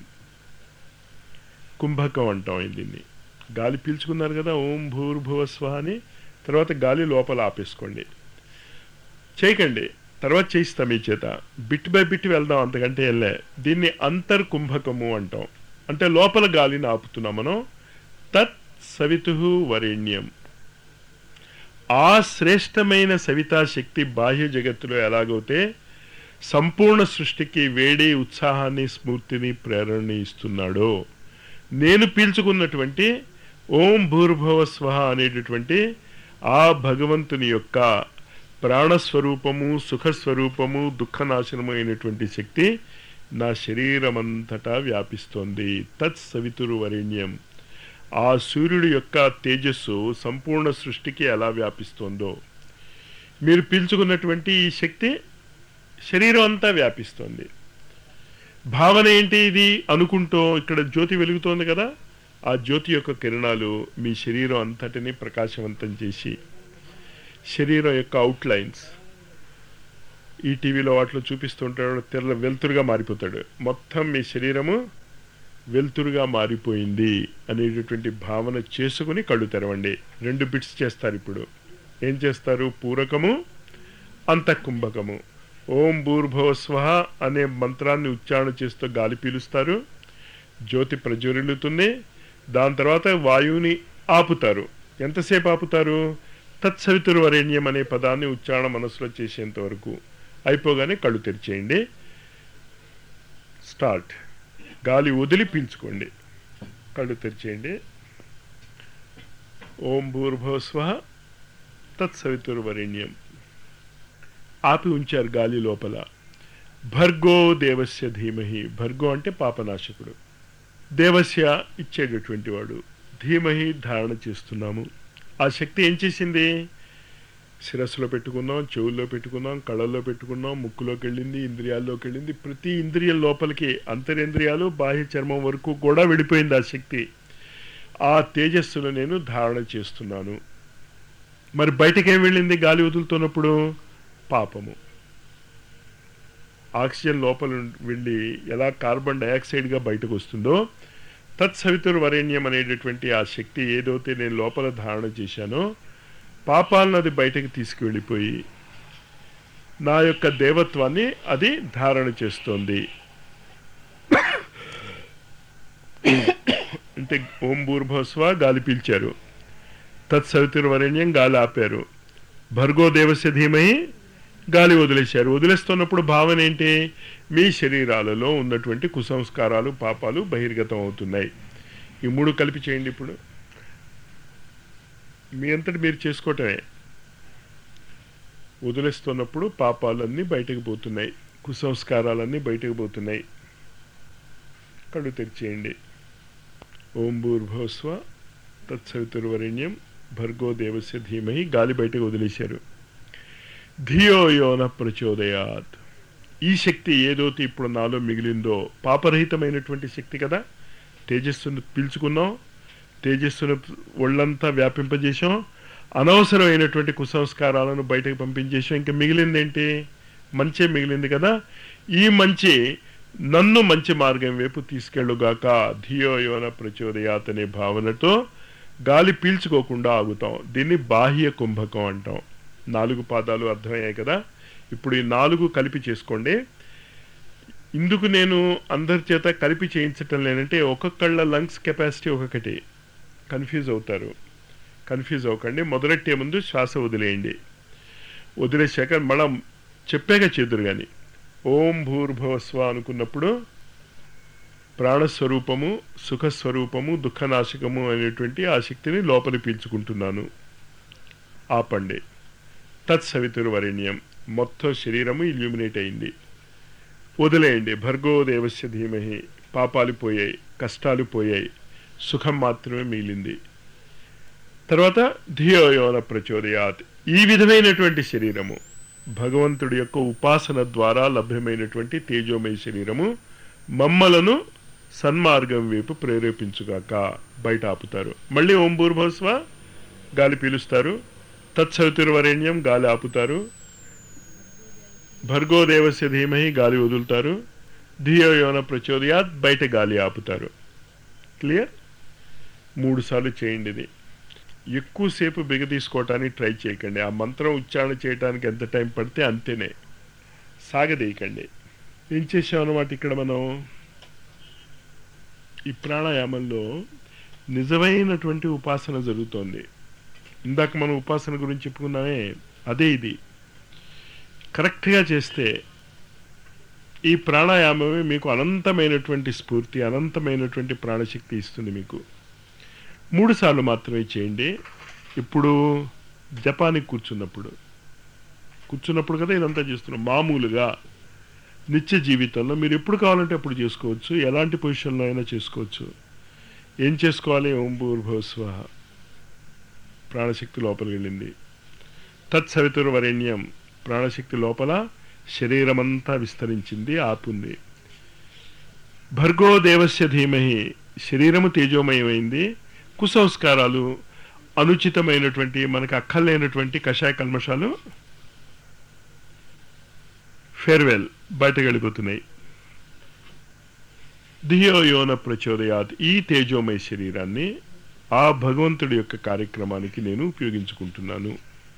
కుంభకం అంటాం దీన్ని. గాలి పీల్చుకున్నారు కదా ఓం భూర్భువస్వః అని. తర్వాత గాలి లోపల ఆపేసుకోండి, చేయకండి. తర్వాత చేయిస్తాం మీ చేత. బిట్ బై బిట్ వెళ్దాం, అంతకంటే వెళ్ళే. దీన్ని అంతర్కుంభకము అంటాం. అంటే లోపల గాలిని ఆపుతున్నాం మనం. తత్ సవితుః వరేణ్యం. ఆ శ్రేష్టమైన సవితాశక్తి బాహ్య జగత్తులో ఎలాగైతే సంపూర్ణ సృష్టికి వేడి, ఉత్సాహాన్ని, స్ఫూర్తిని, ప్రేరణని ఇస్తున్నాడో, నేను పీల్చుకున్నటువంటి ఓం భూర్భువస్వః అనేటటువంటి ఆ భగవంతుని యొక్క ప్రాణస్వరూపము, సుఖస్వరూపము, దుఃఖనాశనము అయినటువంటి శక్తి నా శరీరమంతటా వ్యాపిస్తోంది. తత్ సవితుర్ వరేణ్యం. ఆ సూర్యుడి యొక్క తేజస్సు సంపూర్ణ సృష్టికి ఎలా వ్యాపిస్తోందో మీరు పీల్చుకున్నటువంటి ఈ శక్తి శరీరం అంతా వ్యాపిస్తోంది. భావన ఏంటి? ఇది అనుకుంటూ ఇక్కడ జ్యోతి వెలుగుతోంది కదా, ఆ జ్యోతి యొక్క కిరణాలు మీ శరీరం అంతటిని ప్రకాశవంతం చేసి శరీరం యొక్క అవుట్లైన్స్ ఈ టీవీలో వాటిలో చూపిస్తుంటాడు, తెల్ల వెలుతురుగా మారిపోతాడు. మొత్తం మీ శరీరము వెలుతురుగా మారిపోయింది అనేటటువంటి భావన చేసుకుని కళ్ళు తెరవండి. 2 బిట్స్ చేస్తారు ఇప్పుడు. ఏం చేస్తారు? పూరకము, అంతఃకుంభకము. ఓం భూర్భువస్వః అనే మంత్రాన్ని ఉచ్చారణ చేస్తూ గాలి పీలుస్తారు, జ్యోతి ప్రజ్వరిల్లుతుంది. దాని తర్వాత వాయువుని ఆపుతారు. ఎంతసేపు ఆపుతారు? తత్సవితుర్వరేణ్యం అనే పదాన్ని ఉచ్చారణ మనసులో చేసేంత వరకు. అయిపోగానే కళ్ళు తెరిచేయండి. స్టార్ట్. గాలి వదిలి పీల్చుకోండి. కళ్ళు తెరిచేయండి. ఓం భూర్భువస్వః తత్సవితుర్వరేణ్యం. ఆపి ఉంచారు గాలి లోపల. భర్గో దేవస్య ధీమహి. భర్గో అంటే పాపనాశకుడు, దేవస్య ఇచ్చేటటువంటి వాడు, ధీమహి ధారణ చేస్తున్నాము. ఆ శక్తి ఏం చేసింది? శిరస్సులో పెట్టుకున్నాం, చెవుల్లో పెట్టుకున్నాం, కళ్ళల్లో పెట్టుకున్నాం, ముక్కులోకి వెళ్ళింది, ఇంద్రియాల్లోకి వెళ్ళింది. ప్రతి ఇంద్రియం లోపలికి, అంతరింద్రియాలు బాహ్య చర్మం వరకు కూడా వెళ్ళిపోయింది ఆ శక్తి. ఆ తేజస్సును నేను ధారణ చేస్తున్నాను. మరి బయటకేం వెళ్ళింది గాలి వదులుతున్నప్పుడు? పాపము. ఆక్సిజన్ లోపల వెళ్ళి ఎలా కార్బన్ డయాక్సైడ్గా బయటకు వస్తుందో, తత్సవితుర్వరేణ్యం అనేటటువంటి ఆ శక్తి ఏదైతే నేను లోపల ధారణ చేశానో, పాపాలను అది బయటకు తీసుకువెళ్ళిపోయి నా యొక్క దేవత్వాన్ని అది ధారణ చేస్తోంది. అంటే ఓం భూర్భువస్వ గాలి పీల్చారు, తత్సవితుర్వరేణ్యం గాలి ఆపారు, భర్గో దేవస్య ధీమహి గాలి వదిలేశారు. వదిలేస్తున్నప్పుడు భావన ఏంటి? మీ శరీరాలలో ఉన్నటువంటి కుసంస్కారాలు, పాపాలు బహిర్గతం అవుతున్నాయి. ఈ మూడు కలిపి చేయండి. ఇప్పుడు మీ అంతటి మీరు చేసుకోవటమే. వదిలేస్తున్నప్పుడు పాపాలన్నీ బయటకు పోతున్నాయి, కుసంస్కారాలన్నీ బయటకు పోతున్నాయి. కళ్ళు తెరిచేయండి. ఓం భూర్భువస్వ తత్సవితుర్వరేణ్యం భర్గో దేవస్య ధీమహి గాలి బయటకు వదిలేశారు. ధియో యోన ప్రచోదయాత్. ఈ శక్తి ఏదైతే ఇప్పుడు నాలో మిగిలిందో పాపరహితమైనటువంటి శక్తి కదా. తేజస్సును పీల్చుకున్నాం, తేజస్సును ఒళ్ళంతా వ్యాపింపజేసాం, అనవసరమైనటువంటి కుసంస్కారాలను బయటకు పంపించేసాం. ఇంకా మిగిలింది ఏంటి? మంచే మిగిలింది కదా. ఈ మంచి నన్ను మంచి మార్గం వైపు తీసుకెళ్ళుగాక. ధియో యోన ప్రచోదయాత్ అనే భావనతో గాలి పీల్చుకోకుండా ఆగుతాం. దీన్ని బాహ్య కుంభకం అంటాం. 4 పాదాలు అర్థమయ్యాయి కదా. ఇప్పుడు ఈ 4 కలిపి చేసుకోండి. ఇందుకు నేను అందరి చేత కలిపి చేయించటం లేనంటే ఒక్కొక్కళ్ళ లంగ్స్ కెపాసిటీ ఒక్కొక్కటి. కన్ఫ్యూజ్ అవుతారు. కన్ఫ్యూజ్ అవ్వకండి. మొదలెట్టే ముందు శ్వాస వదిలేయండి. వదిలేశాక మళ్ళా చెప్పాక చేదురు. కానీ ఓం భూర్భువస్వ అనుకున్నప్పుడు ప్రాణస్వరూపము, సుఖస్వరూపము, దుఃఖనాశకము అనేటువంటి ఆ శక్తిని లోపలి పీల్చుకుంటున్నాను. ఆపండి. తత్సవితుర్వరేణ్యం. మొత్తం శరీరము ఇల్యూమినేట్ అయింది. వదిలేయండి. భర్గో దేవస్య ధీమహి. పాపాలు పోయాయి, కష్టాలు పోయాయి, సుఖం మాత్రమే మిగిలింది. తర్వాత ధియో యోన ప్రచోదయాత్. ఈ విధమైనటువంటి శరీరము భగవంతుడి యొక్క ఉపాసన ద్వారా లభ్యమైనటువంటి తేజోమయ శరీరము మమ్మలను సన్మార్గం వైపు ప్రేరేపించుగాక. బయట ఆపుతారు. మళ్ళీ ఓం భూర్భువస్వ గాలి పీలుస్తారు, తత్సవితుర్వరేణ్యం గాలి ఆపుతారు, భర్గో దేవస్య ధీమహి గాలి వదులుతారు, ధియో యోన ప్రచోదయాత్ బయట గాలి ఆపుతారు. క్లియర్? 3 సార్లు చేయండి. ఇది ఎక్కువసేపు బిగదీసుకోవటానికి ట్రై చేయకండి. ఆ మంత్రం ఉచ్చారణ చేయడానికి ఎంత టైం పడితే అంతేనే, సాగదీయకండి. ఏం చేసామన్నమాట ఇక్కడ మనం ఈ ప్రాణాయామంలో నిజమైనటువంటి ఉపాసన జరుగుతోంది. ఇందాక మనం ఉపాసన గురించి చెప్పుకున్నామే, అదే ఇది. కరెక్ట్గా చేస్తే ఈ ప్రాణాయామమే మీకు అనంతమైనటువంటి స్ఫూర్తి, అనంతమైనటువంటి ప్రాణశక్తి ఇస్తుంది. మీకు 3 సార్లు మాత్రమే చేయండి. ఇప్పుడు జపానికి కూర్చున్నప్పుడు కదా ఇదంతా చేస్తున్నాం. మామూలుగా నిత్య జీవితంలో మీరు ఎప్పుడు కావాలంటే అప్పుడు చేసుకోవచ్చు, ఎలాంటి పొజిషన్లో అయినా చేసుకోవచ్చు. ఏం చేసుకోవాలి? ఓం భూర్భువస్వ. ప్రాణశక్తి లోపలికి వెళ్ళింది. తత్సవితుర్వరేణ్యం. ప్రాణశక్తి లోపల శరీరమంతా విస్తరించింది, ఆపుంది. భర్గో దేవస్య ధీమహి. శరీరము తేజోమయమైంది. కుసంస్కారాలు, అనుచితమైనటువంటి మనకు అక్కర్లేనటువంటి కషాయ కల్మషాలు ఫేర్వెల్ బయటకు వెళ్ళిపోతున్నాయి. ధియో యోన ప్రచోదయాత్. ఈ తేజోమయ శరీరాన్ని ఆ భగవంతుడి యొక్క కార్యక్రమానికి నేను ఉపయోగించుకుంటున్నాను.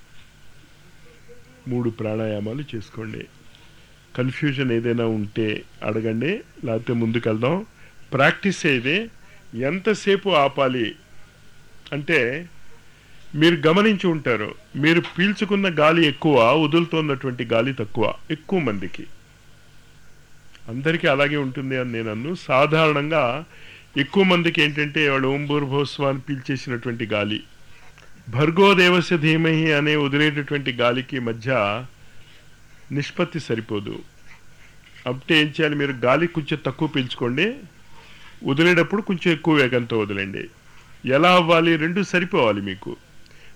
3 ప్రాణాయామాలు చేసుకోండి. కన్ఫ్యూజన్ ఏదైనా ఉంటే అడగండి, లేకపోతే ముందుకెళ్దాం. ప్రాక్టీస్ అయితే ఎంతసేపు ఆపాలి అంటే మీరు గమనించి ఉంటారు. మీరు పీల్చుకున్న గాలి ఎక్కువ, వదులుతున్నటువంటి గాలి తక్కువ. ఎక్కువ మందికి, అందరికీ అలాగే ఉంటుంది అని నేను అన్ను. సాధారణంగా ఎక్కువ మందికి ఏంటంటే వాళ్ళు ఓం భూర్భువస్వాన్ని పీల్చేసినటువంటి గాలి, భర్గో దేవస్య ధీమహి అనే వదిలేటటువంటి గాలికి మధ్య నిష్పత్తి సరిపోదు. అంటే ఏం చేయాలి? మీరు గాలి కొంచెం తక్కువ పీల్చుకోండి, వదిలేటప్పుడు కొంచెం ఎక్కువ వేగంతో వదిలేండి. ఎలా అవ్వాలి? 2 సరిపోవాలి మీకు.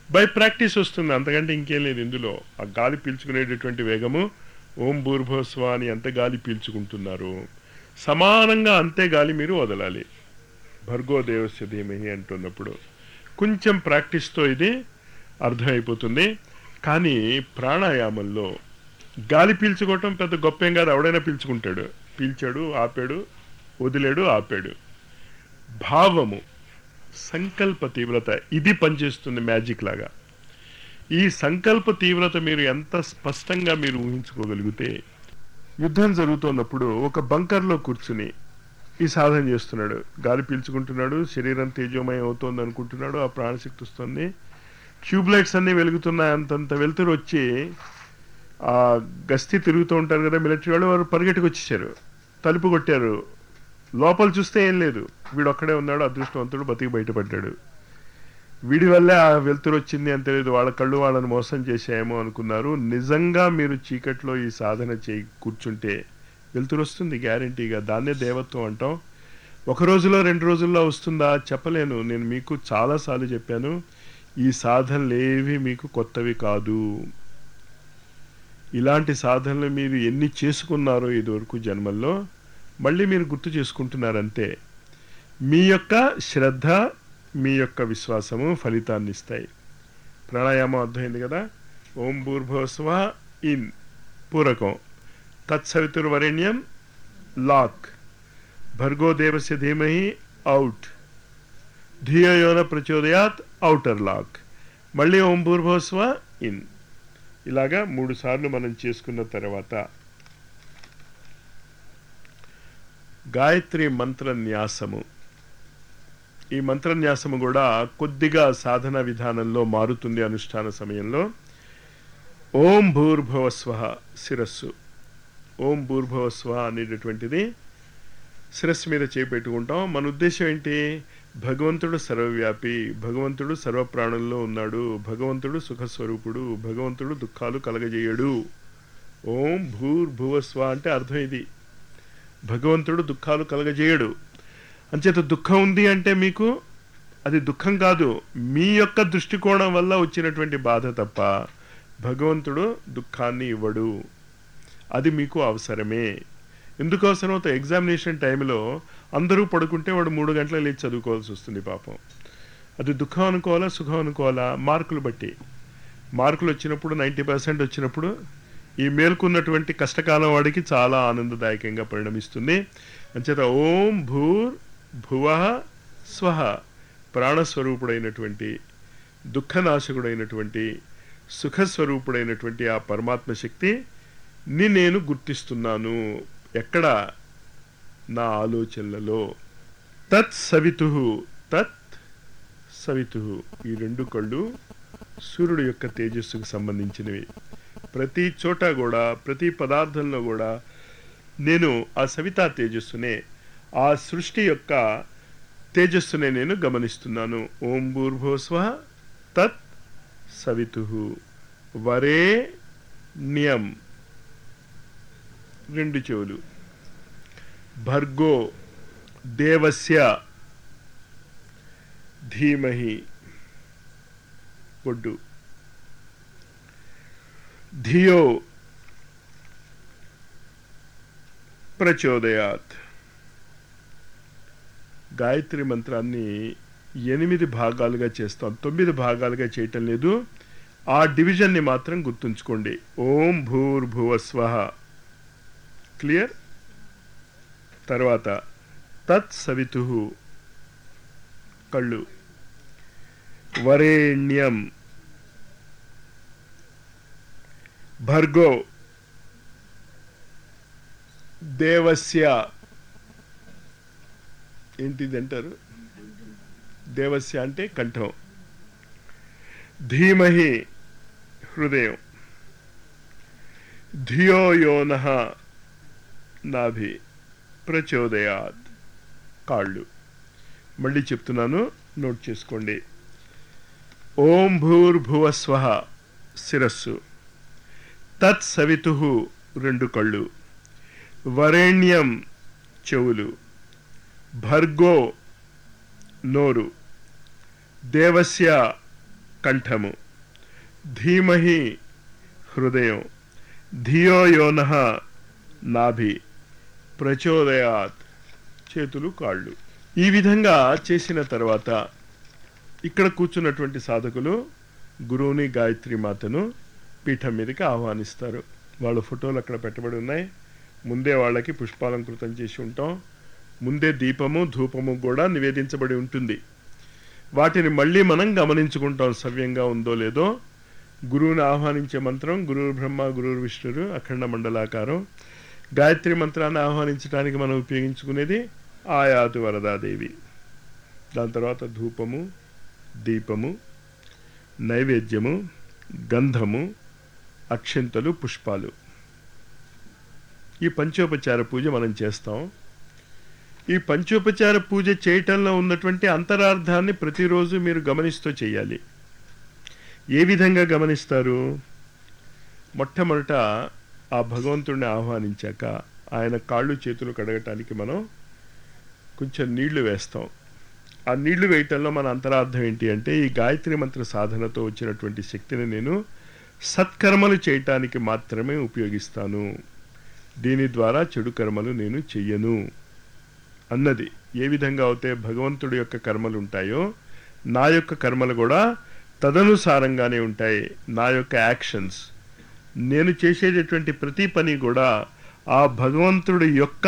బై ప్రాక్టీస్ వస్తుంది, అంతకంటే ఇంకేం లేదు ఇందులో. ఆ గాలి పీల్చుకునేటటువంటి వేగము ఓం భూర్భువస్వ అని ఎంత గాలి పీల్చుకుంటున్నారు సమానంగా అంతే గాలి మీరు వదలాలి. భర్గో దేవస్య ధీమహి అంటున్నప్పుడు కొంచెం ప్రాక్టీస్తో ఇది అర్థమైపోతుంది. కానీ ప్రాణాయామంలో గాలి పీల్చుకోవటం పెద్ద గొప్పేం కాదు, ఎవడైనా పీల్చుకుంటాడు. పీల్చాడు, ఆపాడు, వదిలాడు, ఆపాడు. భావము, సంకల్ప తీవ్రత, ఇది పనిచేస్తుంది మ్యాజిక్ లాగా. ఈ సంకల్ప తీవ్రత మీరు ఎంత స్పష్టంగా మీరు ఊహించుకోగలిగితే, యుద్ధం జరుగుతున్నప్పుడు ఒక బంకర్లో కూర్చుని ఈ సాధన చేస్తున్నాడు, గాలి పీల్చుకుంటున్నాడు, శరీరం తేజోమయం అవుతోంది అనుకుంటున్నాడు, ఆ ప్రాణశక్తి వస్తుంది, ట్యూబ్లైట్స్ అన్నీ వెలుగుతున్నాయి, అంతంత వెలుతురు వచ్చి ఆ గస్తీ తిరుగుతూ ఉంటారు కదా మిలిటరీ వాళ్ళు, వారు పరిగెట్టుకు వచ్చేసారు, తలుపు కొట్టారు, లోపల చూస్తే ఏం లేదు, వీడు ఒక్కడే ఉన్నాడు, అదృష్టవంతుడు, బతికి బయటపడ్డాడు. వీడి వల్లే ఆ వెలుతురు వచ్చింది అని తెలియదు, వాళ్ళ కళ్ళు వాళ్ళని మోసం చేసాయేమో అనుకున్నారు. నిజంగా మీరు చీకట్లో ఈ సాధన చేయి కూర్చుంటే వెలుతురు వస్తుంది గ్యారంటీగా. దాన్నే దేవత్వం అంటాం. ఒక రోజులో 2 రోజుల్లో వస్తుందా చెప్పలేను. నేను మీకు చాలాసార్లు చెప్పాను, ఈ సాధనలు ఏవి మీకు కొత్తవి కాదు. ఇలాంటి సాధనలు మీరు ఎన్ని చేసుకున్నారో ఇదివరకు జన్మల్లో మళ్ళీ మీరు గుర్తు చేసుకుంటున్నారంతే. మీ యొక్క శ్రద్ధ, మీ యొక్క విశ్వాసము ఫలితాన్ని ఇస్తాయి. ప్రాణాయామం అర్థమైంది కదా. ఓం భూర్భువస్వ ఇన్ పూరకం, తత్సవితుర్వరేణ్యం లాక్, భర్గో దేవస్య ధీమహి అవుట్, ధియో యో న ప్రచోదయాత్ ఔటర్ లాక్, మళ్ళీ ఓం భూర్భువస్వ ఇన్. ఇలాగా 3 సార్లు మనం చేసుకున్న తర్వాత గాయత్రి మంత్రన్యాసము. ఈ మంత్రన్యాసము కూడా కొద్దిగా సాధన విధానంలో మారుతుంది అనుష్ఠాన సమయంలో. ఓం భూర్భువస్వ శిరస్సు, ఓం భూర్భువస్వ అనేటటువంటిది శిరస్సు మీద చేపెట్టుకుంటాం. మన ఉద్దేశం ఏంటి? భగవంతుడు సర్వవ్యాపి, భగవంతుడు సర్వప్రాణుల్లో ఉన్నాడు, భగవంతుడు సుఖస్వరూపుడు, భగవంతుడు దుఃఖాలు కలగజేయడు. ఓం భూర్భువస్వ అంటే అర్థం ఇది, భగవంతుడు దుఃఖాలు కలగజేయడు. అంచేత దుఃఖం ఉంది అంటే మీకు అది దుఃఖం కాదు, మీ యొక్క దృష్టికోణం వల్ల వచ్చినటువంటి బాధ తప్ప భగవంతుడు దుఃఖాన్ని ఇవ్వడు. అది మీకు అవసరమే. ఎందుకు అవసరం? ఎగ్జామినేషన్ టైంలో అందరూ పడుకుంటే వాడు 3 గంటలు లేచి చదువుకోవాల్సి వస్తుంది పాపం. అది దుఃఖం అనుకోవాలా, సుఖం అనుకోవాలా? మార్కులు బట్టి. మార్కులు వచ్చినప్పుడు 90% వచ్చినప్పుడు ఈ మేల్కున్నటువంటి కష్టకాలం వాడికి చాలా ఆనందదాయకంగా పరిణమిస్తుంది. అంచేత ఓం భూర్ భువః స్వః, ప్రాణస్వరూపుడైనటువంటి, దుఃఖనాశకుడైనటువంటి, సుఖస్వరూపుడైనటువంటి ఆ పరమాత్మ శక్తిని నేను గుర్తిస్తున్నాను. ఎక్కడ? నా ఆలోచనలలో. తత్ సవితుః, తత్ సవితుః, ఈ 2 కళ్ళు సూర్యుడు యొక్క తేజస్సుకు సంబంధించినవి. ప్రతి చోట కూడా, ప్రతి పదార్థంలో కూడా నేను ఆ సవితా తేజస్సునే, ఆ సృష్టి యొక్క తేజస్సునే నేను గమనిస్తున్నాను. ఓం భూర్భువస్వ తత్ సవితుః వరేణ్యం, 2 చెవులు, భర్గో దేవస్య ధీమహి ఒడ్డు, ధియో ప్రచోదయాత్. గాయత్రి మంత్రాన్ని 8 భాగాలుగా చేస్తాం, 9 భాగాలుగా చేయటం లేదు. ఆ డివిజన్ని మాత్రం గుర్తుంచుకోండి. ఓం భూర్భువస్వః, క్లియర్? తర్వాత తత్ సవితుః కళ్ళు, వరేణ్యం, భర్గో దేవస్య, ఏంటిది అంటారు? దేవస్య అంటే కంఠం, ధీమహి హృదయం, ధియో యో నః నాభి, ప్రచోదయాత్ కాళ్ళు. మళ్ళీ చెప్తున్నాను, నోట్ చేసుకోండి. ఓం భూర్భువస్వః శిరస్సు, తత్ సవితుః 2 కళ్ళు, వరేణ్యం చెవులు, భర్గో నోరు, దేవస్య కంఠము, ధీమహి హృదయం, ధియో యోనః నాభి, ప్రచోదయాత్ చేతులు కాళ్ళు. ఈ విధంగా చేసిన తర్వాత ఇక్కడ కూర్చున్నటువంటి సాధకులు గురువుని గాయత్రి మాతను పీఠం మీదకి ఆహ్వానిస్తారు. వాళ్ళ ఫోటోలు అక్కడ పెట్టబడి ఉన్నాయి. ముందే వాళ్ళకి పుష్పాలంకృతం చేసి ఉంటాం. ముందే దీపము ధూపము కూడా నివేదించబడి ఉంటుంది. వాటిని మళ్ళీ మనం గమనించుకుంటాం సవ్యంగా ఉందో లేదో. గురువుని ఆహ్వానించే మంత్రం గురువు బ్రహ్మ గురువు విష్ణురు అఖండ మండలాకారం. గాయత్రి మంత్రాన్ని ఆహ్వానించడానికి మనం ఉపయోగించుకునేది ఆయాతు వరదాదేవి. దాని తర్వాత ధూపము, దీపము, నైవేద్యము, గంధము, అక్షింతలు, పుష్పాలు. ఈ పంచోపచార పూజ మనం చేస్తాం. ఈ పంచోపచార పూజ చేయటంలో ఉన్నటువంటి అంతరార్థాన్ని ప్రతిరోజు మీరు గమనిస్తూ చేయాలి. ఏ విధంగా గమనిస్తారు? మొట్టమొదట ఆ భగవంతుడిని ఆహ్వానించాక ఆయన కాళ్ళు చేతులు కడగటానికి మనం కొంచెం నీళ్లు వేస్తాం. ఆ నీళ్లు వేయటంలో మన అంతరార్థం ఏంటి అంటే, ఈ గాయత్రి మంత్ర సాధనతో వచ్చినటువంటి శక్తిని నేను సత్కర్మలు చేయటానికి మాత్రమే ఉపయోగిస్తాను, దీని ద్వారా చెడు కర్మలు నేను చెయ్యను అన్నది. ఏ విధంగా అయితే భగవంతుడి యొక్క కర్మలు ఉంటాయో నా యొక్క కర్మలు కూడా తదనుసారంగానే ఉంటాయి. నా యొక్క యాక్షన్స్, నేను చేసేటటువంటి ప్రతి పని కూడా ఆ భగవంతుడి యొక్క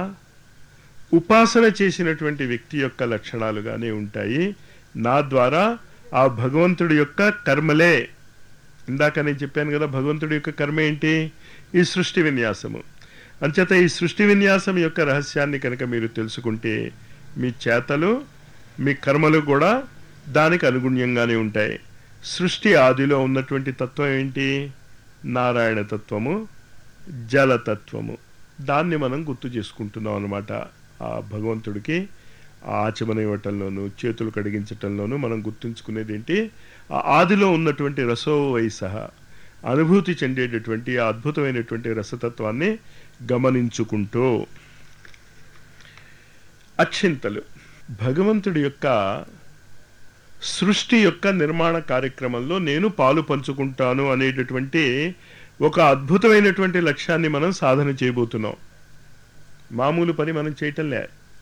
ఉపాసన చేసినటువంటి వ్యక్తి యొక్క లక్షణాలుగానే ఉంటాయి. నా ద్వారా ఆ భగవంతుడి యొక్క కర్మలే. ఇందాక నేను చెప్పాను కదా, భగవంతుడి యొక్క కర్మ ఏంటి? ఈ సృష్టి విన్యాసము. అంచేత ఈ సృష్టి విన్యాసం యొక్క రహస్యాన్ని కనుక మీరు తెలుసుకుంటే మీ చేతలు మీ కర్మలు కూడా దానికి అనుగుణ్యంగానే ఉంటాయి. సృష్టి ఆదిలో ఉన్నటువంటి తత్వం ఏంటి? నారాయణ తత్వము, జలతత్వము. దాన్ని మనం గుర్తు చేసుకుంటున్నాం అన్నమాట. ఆ భగవంతుడికి ఆచమన ఇవ్వటంలోనూ చేతులు కడిగించటంలోనూ మనం గుర్తుంచుకునేది ఏంటి? ఆ ఆదిలో ఉన్నటువంటి రసో వయసహ, అనుభూతి చెందేటటువంటి ఆ అద్భుతమైనటువంటి రసతత్వాన్ని గమనించుకుంటూ. అక్షింతలు భగవంతుడి యొక్క సృష్టి యొక్క నిర్మాణ కార్యక్రమంలో నేను పాలు పంచుకుంటాను అనేటటువంటి ఒక అద్భుతమైనటువంటి లక్ష్యాన్ని మనం సాధన చేయబోతున్నాం. మామూలు పని మనం చేయటంలే.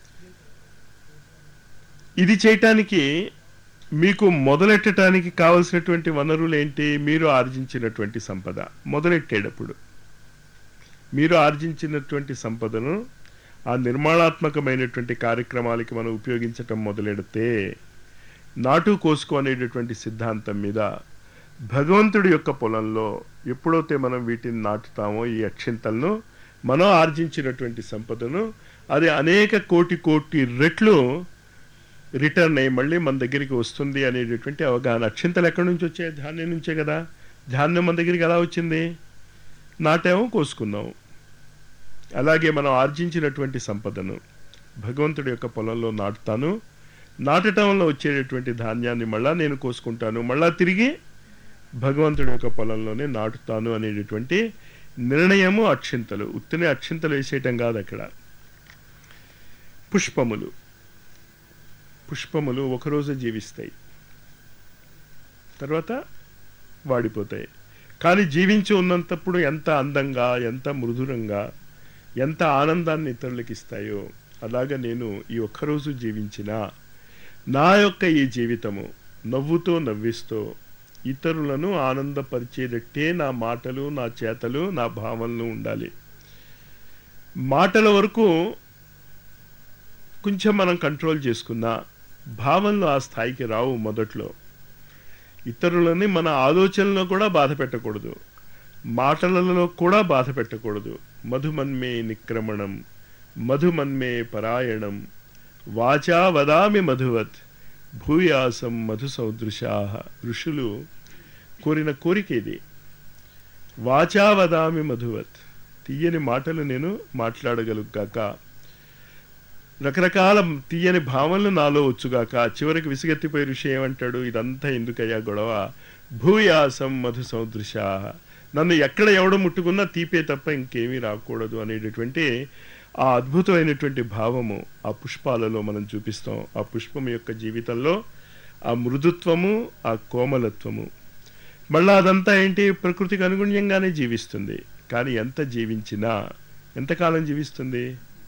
ఇది చేయటానికి మీకు మొదలెట్టడానికి కావలసినటువంటి వనరులు ఏంటి? మీరు ఆర్జించినటువంటి సంపద. మొదలెట్టేటప్పుడు మీరు ఆర్జించినటువంటి సంపదను ఆ నిర్మాణాత్మకమైనటువంటి కార్యక్రమాలకి మనం ఉపయోగించటం మొదలెడితే, నాటు కోసుకో అనేటటువంటి సిద్ధాంతం మీద భగవంతుడి యొక్క పొలంలో ఎప్పుడైతే మనం వీటిని నాటుతామో, ఈ అక్షింతలను, మనం ఆర్జించినటువంటి సంపదను అది అనేక కోటి కోటి రెట్లు రిటర్న్ అయ్యి మళ్ళీ మన దగ్గరికి వస్తుంది అనేటటువంటి అవగాహన. అక్షింతలు ఎక్కడి నుంచి వచ్చాయి? ధాన్యం నుంచే కదా. ధాన్యం మన దగ్గరికి ఎలా వచ్చింది? నాటామో, కోసుకున్నాము. అలాగే మనం ఆర్జించినటువంటి సంపదను భగవంతుడి యొక్క పొలంలో నాటుతాను. నాటటం వల్ల వచ్చేటటువంటి ధాన్యాన్ని మళ్ళా నేను కోసుకుంటాను, మళ్ళా తిరిగి భగవంతుడి యొక్క పొలంలోనే నాటుతాను అనేటటువంటి నిర్ణయము అక్షింతలు. ఉత్తినే అక్షింతలు వేసేయటం కాదు అక్కడ. పుష్పములు. పుష్పములు ఒకరోజు జీవిస్తాయి, తర్వాత వాడిపోతాయి. కానీ జీవించి ఉన్నంతప్పుడు ఎంత అందంగా, ఎంత మృదురంగా, ఎంత ఆనందాన్ని ఇతరులకు ఇస్తాయో, అలాగా నేను ఈ ఒక్కరోజు జీవించిన నా యొక్క ఈ జీవితము నవ్వుతో నవ్విస్తూ ఇతరులను ఆనందపరిచేటట్టే నా మాటలు, నా చేతలు, నా భావనలు ఉండాలి. మాటల వరకు కొంచెం మనం కంట్రోల్ చేసుకున్నా భావనలు ఆ స్థాయికి రావు మొదట్లో. ఇతరులని మన ఆలోచనలో కూడా బాధ పెట్టకూడదు, మాటలలో కూడా బాధ పెట్టకూడదు. మధుమన్మే నిక్రమణం మధుమన్మే పరాయణం వాచా వదామి మధువత్ భూయాసం మధు సౌదృశాః. ఋషులు కోరిన కోరిక ఇది. వాచా వదామి మధువత్, తీయని మాటలు నేను మాట్లాడగలుగుగాక, రకరకాల తీయని భావనలు నాలో వచ్చుగాక. చివరికి విసిగెత్తిపోయే ఋషి ఏమంటాడు? ఇదంతా ఎందుకయ్యా గొడవ? భూయాసం మధు సౌదృశాః, నన్ను ఎక్కడ ఎవడ ముట్టుకున్నా తీపే తప్ప ఇంకేమీ రాకూడదు అనేటటువంటి ఆ అద్భుతమైనటువంటి భావము ఆ పుష్పాలలో మనం చూపిస్తాం. ఆ పుష్పం యొక్క జీవితంలో ఆ మృదుత్వము, ఆ కోమలత్వము. మళ్ళా అదంతా ఏంటి, ప్రకృతికి అనుగుణ్యంగానే జీవిస్తుంది. కానీ ఎంత జీవించినా ఎంతకాలం జీవిస్తుంది?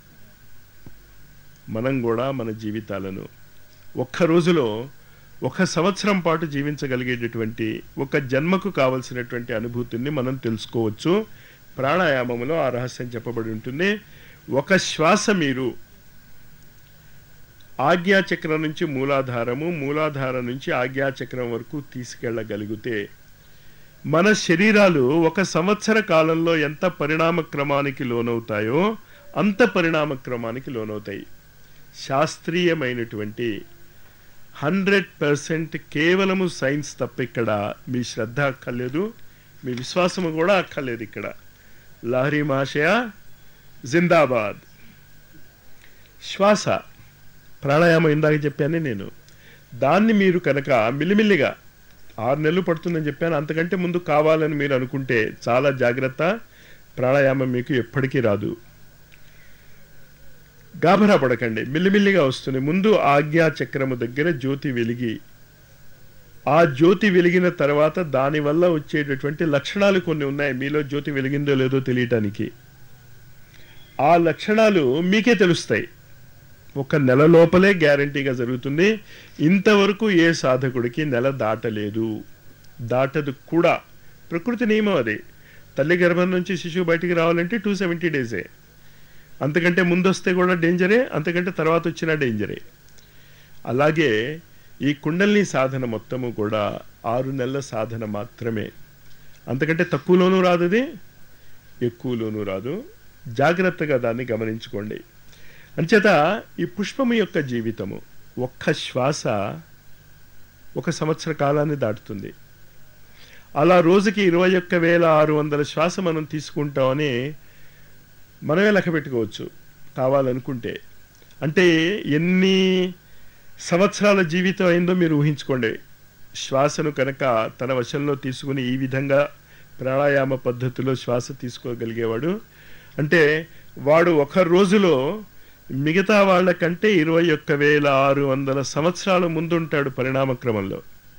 మనం కూడా మన జీవితాలను ఒక్క రోజులో 1 సంవత్సరం పాటు జీవించగలిగేటటువంటి ఒక జన్మకు కావలసినటువంటి అనుభూతిని మనం తెలుసుకోవచ్చు. ప్రాణాయామంలో ఆ రహస్యం చెప్పబడి ఉంటుంది. ఒక శ్వాస మీరు ఆజ్ఞాచక్రం నుంచి మూలాధారము, మూలాధారం నుంచి ఆజ్ఞాచక్రం వరకు తీసుకెళ్ళగలిగితే మన శరీరాలు 1 సంవత్సర కాలంలో ఎంత పరిణామ క్రమానికి లోనవుతాయో అంత పరిణామ క్రమానికి లోనవుతాయి. శాస్త్రీయమైనటువంటి 100% కేవలము సైన్స్ తప్ప ఇక్కడ మీ శ్రద్ధ అక్కర్లేదు, మీ విశ్వాసము కూడా అక్కర్లేదు. ఇక్కడ లహరి మహాశయ జిందాబాద్. శ్వాస ప్రాణాయామం ఇందాక చెప్పానే నేను. దాన్ని మీరు కనుక మిల్లిమిల్లిగా 6 నెలలు పడుతుందని చెప్పాను. అంతకంటే ముందు కావాలని మీరు అనుకుంటే చాలా జాగ్రత్త. ప్రాణాయామం మీకు ఎప్పటికీ రాదు. గాభరా పడకండి, మిల్లిమిల్లిగా వస్తుంది. ముందు ఆజ్ఞాచక్రము దగ్గర జ్యోతి వెలిగి, ఆ జ్యోతి వెలిగిన తర్వాత దానివల్ల వచ్చేటటువంటి లక్షణాలు కొన్ని ఉన్నాయి. మీలో జ్యోతి వెలిగిందో లేదో తెలియటానికి ఆ లక్షణాలు మీకే తెలుస్తాయి. 1 నెల లోపలే గ్యారంటీగా జరుగుతుంది. ఇంతవరకు ఏ సాధకుడికి నెల దాటలేదు, దాటదు కూడా. ప్రకృతి నియమం అది. తల్లి గర్భం నుంచి శిశువు బయటికి రావాలంటే 270 డేసే. అంతకంటే ముందు వస్తే కూడా డేంజరే, అంతకంటే తర్వాత వచ్చినా డేంజరే. అలాగే ఈ కుండలిని సాధన మొత్తము కూడా 6 నెలల సాధన మాత్రమే. అంతకంటే తక్కువలోనూ రాదు, అది ఎక్కువలోనూ రాదు. జాగ్రత్తగా దాన్ని గమనించుకోండి. అంచేత ఈ పుష్పము యొక్క జీవితము 1 శ్వాస 1 సంవత్సర కాలాన్ని దాటుతుంది. అలా రోజుకి 21,600 శ్వాస మనం తీసుకుంటామని మనమే లెక్క పెట్టుకోవచ్చు కావాలనుకుంటే. అంటే ఎన్ని సంవత్సరాల జీవితం అయిందో మీరు ఊహించుకోండి. శ్వాసను కనుక తన వశంలో తీసుకుని ఈ విధంగా ప్రాణాయామ పద్ధతిలో శ్వాస తీసుకోగలిగేవాడు అంటే వాడు 1 రోజులో మిగతా వాళ్ళకంటే 21,600 సంవత్సరాల ముందుంటాడు పరిణామ క్రమంలో.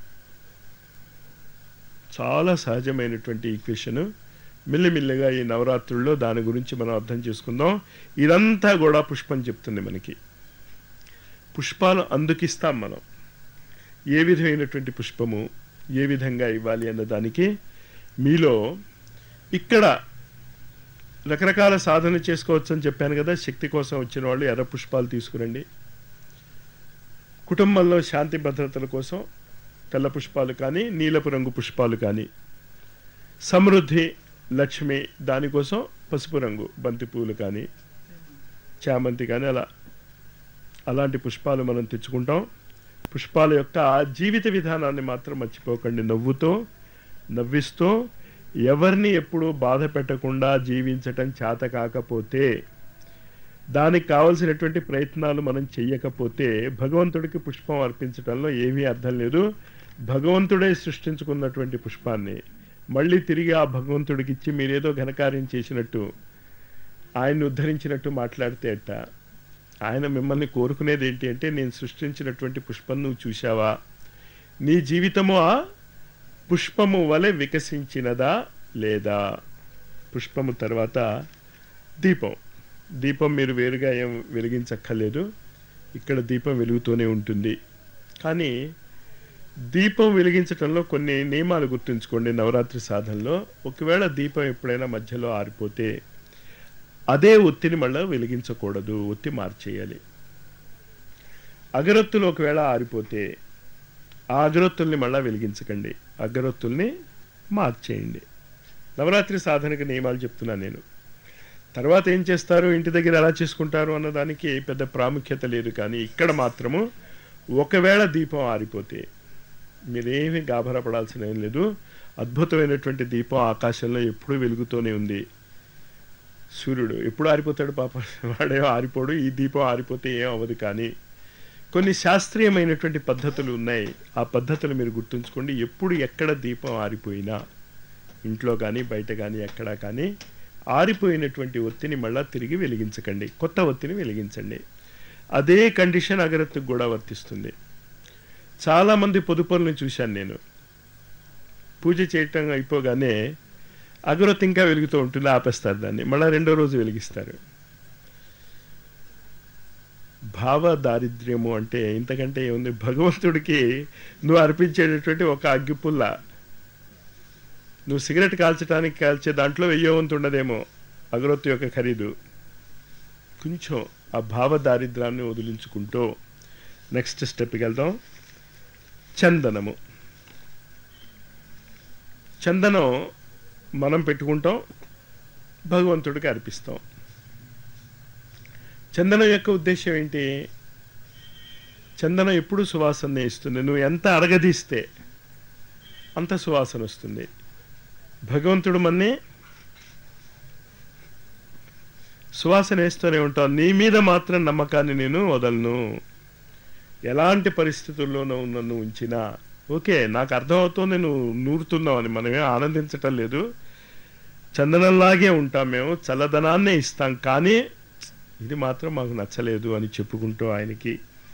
చాలా సహజమైనటువంటి ఈక్వేషన్. మిల్లిమిల్లిగా ఈ నవరాత్రుల్లో దాని గురించి మనం అర్థం చేసుకుందాం. ఇదంతా కూడా పుష్పం చెప్తుంది మనకి. పుష్పాలు అందుకిస్తాం మనం. ఏ విధమైనటువంటి పుష్పము ఏ విధంగా ఇవ్వాలి అన్న దానికి మీలో ఇక్కడ రకరకాల సాధనలు చేసుకోవచ్చు అని చెప్పాను కదా. శక్తి కోసం వచ్చిన వాళ్ళు ఎర్ర పుష్పాలు తీసుకురండి. కుటుంబంలో శాంతి భద్రతల కోసం తెల్ల పుష్పాలు కానీ నీలపు రంగు పుష్పాలు కానీ, సమృద్ధి లక్ష్మి దానికోసం పసుపు రంగు బంతి పూలు కానీ చామంతి కానీ అలాంటి పుష్పాలు మనం తెచ్చుకుంటాం. పుష్పాల యొక్క జీవిత విధానాన్ని మాత్రం మర్చిపోకండి. నవ్వుతో నవ్విస్తూ ఎవరిని ఎప్పుడూ బాధ పెట్టకుండా జీవించటం చేత కాకపోతే, దానికి కావలసినటువంటి ప్రయత్నాలు మనం చెయ్యకపోతే భగవంతుడికి పుష్పం అర్పించడంలో ఏమీ అర్థం లేదు. భగవంతుడే సృష్టించుకున్నటువంటి పుష్పాన్ని మళ్ళీ తిరిగి ఆ భగవంతుడికి ఇచ్చి మీరేదో ఘనకార్యం చేసినట్టు ఆయన్ని ఉద్ధరించినట్టు మాట్లాడితే అట్ట. ఆయన మిమ్మల్ని కోరుకునేది ఏంటి అంటే, నేను సృష్టించినటువంటి పుష్పం నువ్వు చూశావా, నీ జీవితము ఆ పుష్పము వలె వికసించినదా లేదా. పుష్పము తర్వాత దీపం. దీపం మీరు వేరుగా ఏం వెలిగించక్కర్లేదు, ఇక్కడ దీపం వెలుగుతూనే ఉంటుంది. కానీ దీపం వెలిగించటంలో కొన్ని నియమాలు గుర్తుంచుకోండి. నవరాత్రి సాధనలో ఒకవేళ దీపం ఎప్పుడైనా మధ్యలో ఆరిపోతే అదే ఒత్తిని మళ్ళీ వెలిగించకూడదు, ఒత్తి మార్చేయాలి. అగరొత్తులు ఒకవేళ ఆరిపోతే ఆ అగరొత్తుల్ని మళ్ళీ వెలిగించకండి, అగరొత్తుల్ని మార్చేయండి. నవరాత్రి సాధనకి నియమాలు చెప్తున్నాను నేను. తర్వాత ఏం చేస్తారు, ఇంటి దగ్గర ఎలా చేసుకుంటారు అన్నదానికి పెద్ద ప్రాముఖ్యత లేదు. కానీ ఇక్కడ మాత్రము ఒకవేళ దీపం ఆరిపోతే మీరేమీ గాభరా పడాల్సిన ఏం లేదు. అద్భుతమైనటువంటి దీపం ఆకాశంలో ఎప్పుడూ వెలుగుతూనే ఉంది. సూర్యుడు ఎప్పుడు ఆరిపోతాడు పాప, వాడేమో ఆరిపోడు. ఈ దీపం ఆరిపోతే ఏం అవ్వదు. కానీ కొన్ని శాస్త్రీయమైనటువంటి పద్ధతులు ఉన్నాయి. ఆ పద్ధతులు మీరు గుర్తుంచుకోండి. ఎప్పుడు ఎక్కడ దీపం ఆరిపోయినా, ఇంట్లో కానీ బయట కానీ ఎక్కడా కానీ, ఆరిపోయినటువంటి ఒత్తిని మళ్ళా తిరిగి వెలిగించకండి, కొత్త ఒత్తిని వెలిగించండి. అదే కండిషన్ అగరత్తుకు కూడా వర్తిస్తుంది. చాలామంది పొదుపుల్ని చూశాను నేను. పూజ చేయటం అయిపోగానే అగరొత్తి ఇంకా వెలుగుతూ ఉంటుంది, ఆపేస్తారు దాన్ని, మళ్ళీ రెండో రోజు వెలిగిస్తారు. భావ దారిద్ర్యము అంటే ఇంతకంటే ఏముంది? భగవంతుడికి నువ్వు అర్పించేటటువంటి ఒక అగ్గిపుల్ల, నువ్వు సిగరెట్ కాల్చడానికి కాల్చే దాంట్లో వెయ్యవంతు ఉండదేమో అగరొత్తి యొక్క ఖరీదు. కొంచెం ఆ భావ దారిద్ర్యాన్ని వదిలించుకుంటూ నెక్స్ట్ స్టెప్కి వెళ్దాం. చందనము. చందనం మనం పెట్టుకుంటాం, భగవంతుడికి అర్పిస్తాం. చందనం యొక్క ఉద్దేశం ఏంటి? చందనం ఎప్పుడు సువాసన ఇస్తుంది. నువ్వు ఎంత అరగదీస్తే అంత సువాసన వస్తుంది. భగవంతుడు మన్ని సువాసన వేస్తూనే ఉంటాం. నీ మీద మాత్రం నమ్మకాన్ని నేను వదలను. ఎలాంటి పరిస్థితుల్లోనూ నన్ను ఉంచినా ఓకే, నాకు అర్థమవుతుంది నువ్వు నూరుతున్నావు అని. మనమే ఆనందించటం లేదు, చందనంలాగే ఉంటాం మేము, చల్లదనాన్నే ఇస్తాం, కానీ ఇది మాత్రం మాకు నచ్చలేదు అని చెప్పుకుంటూ ఆయనకి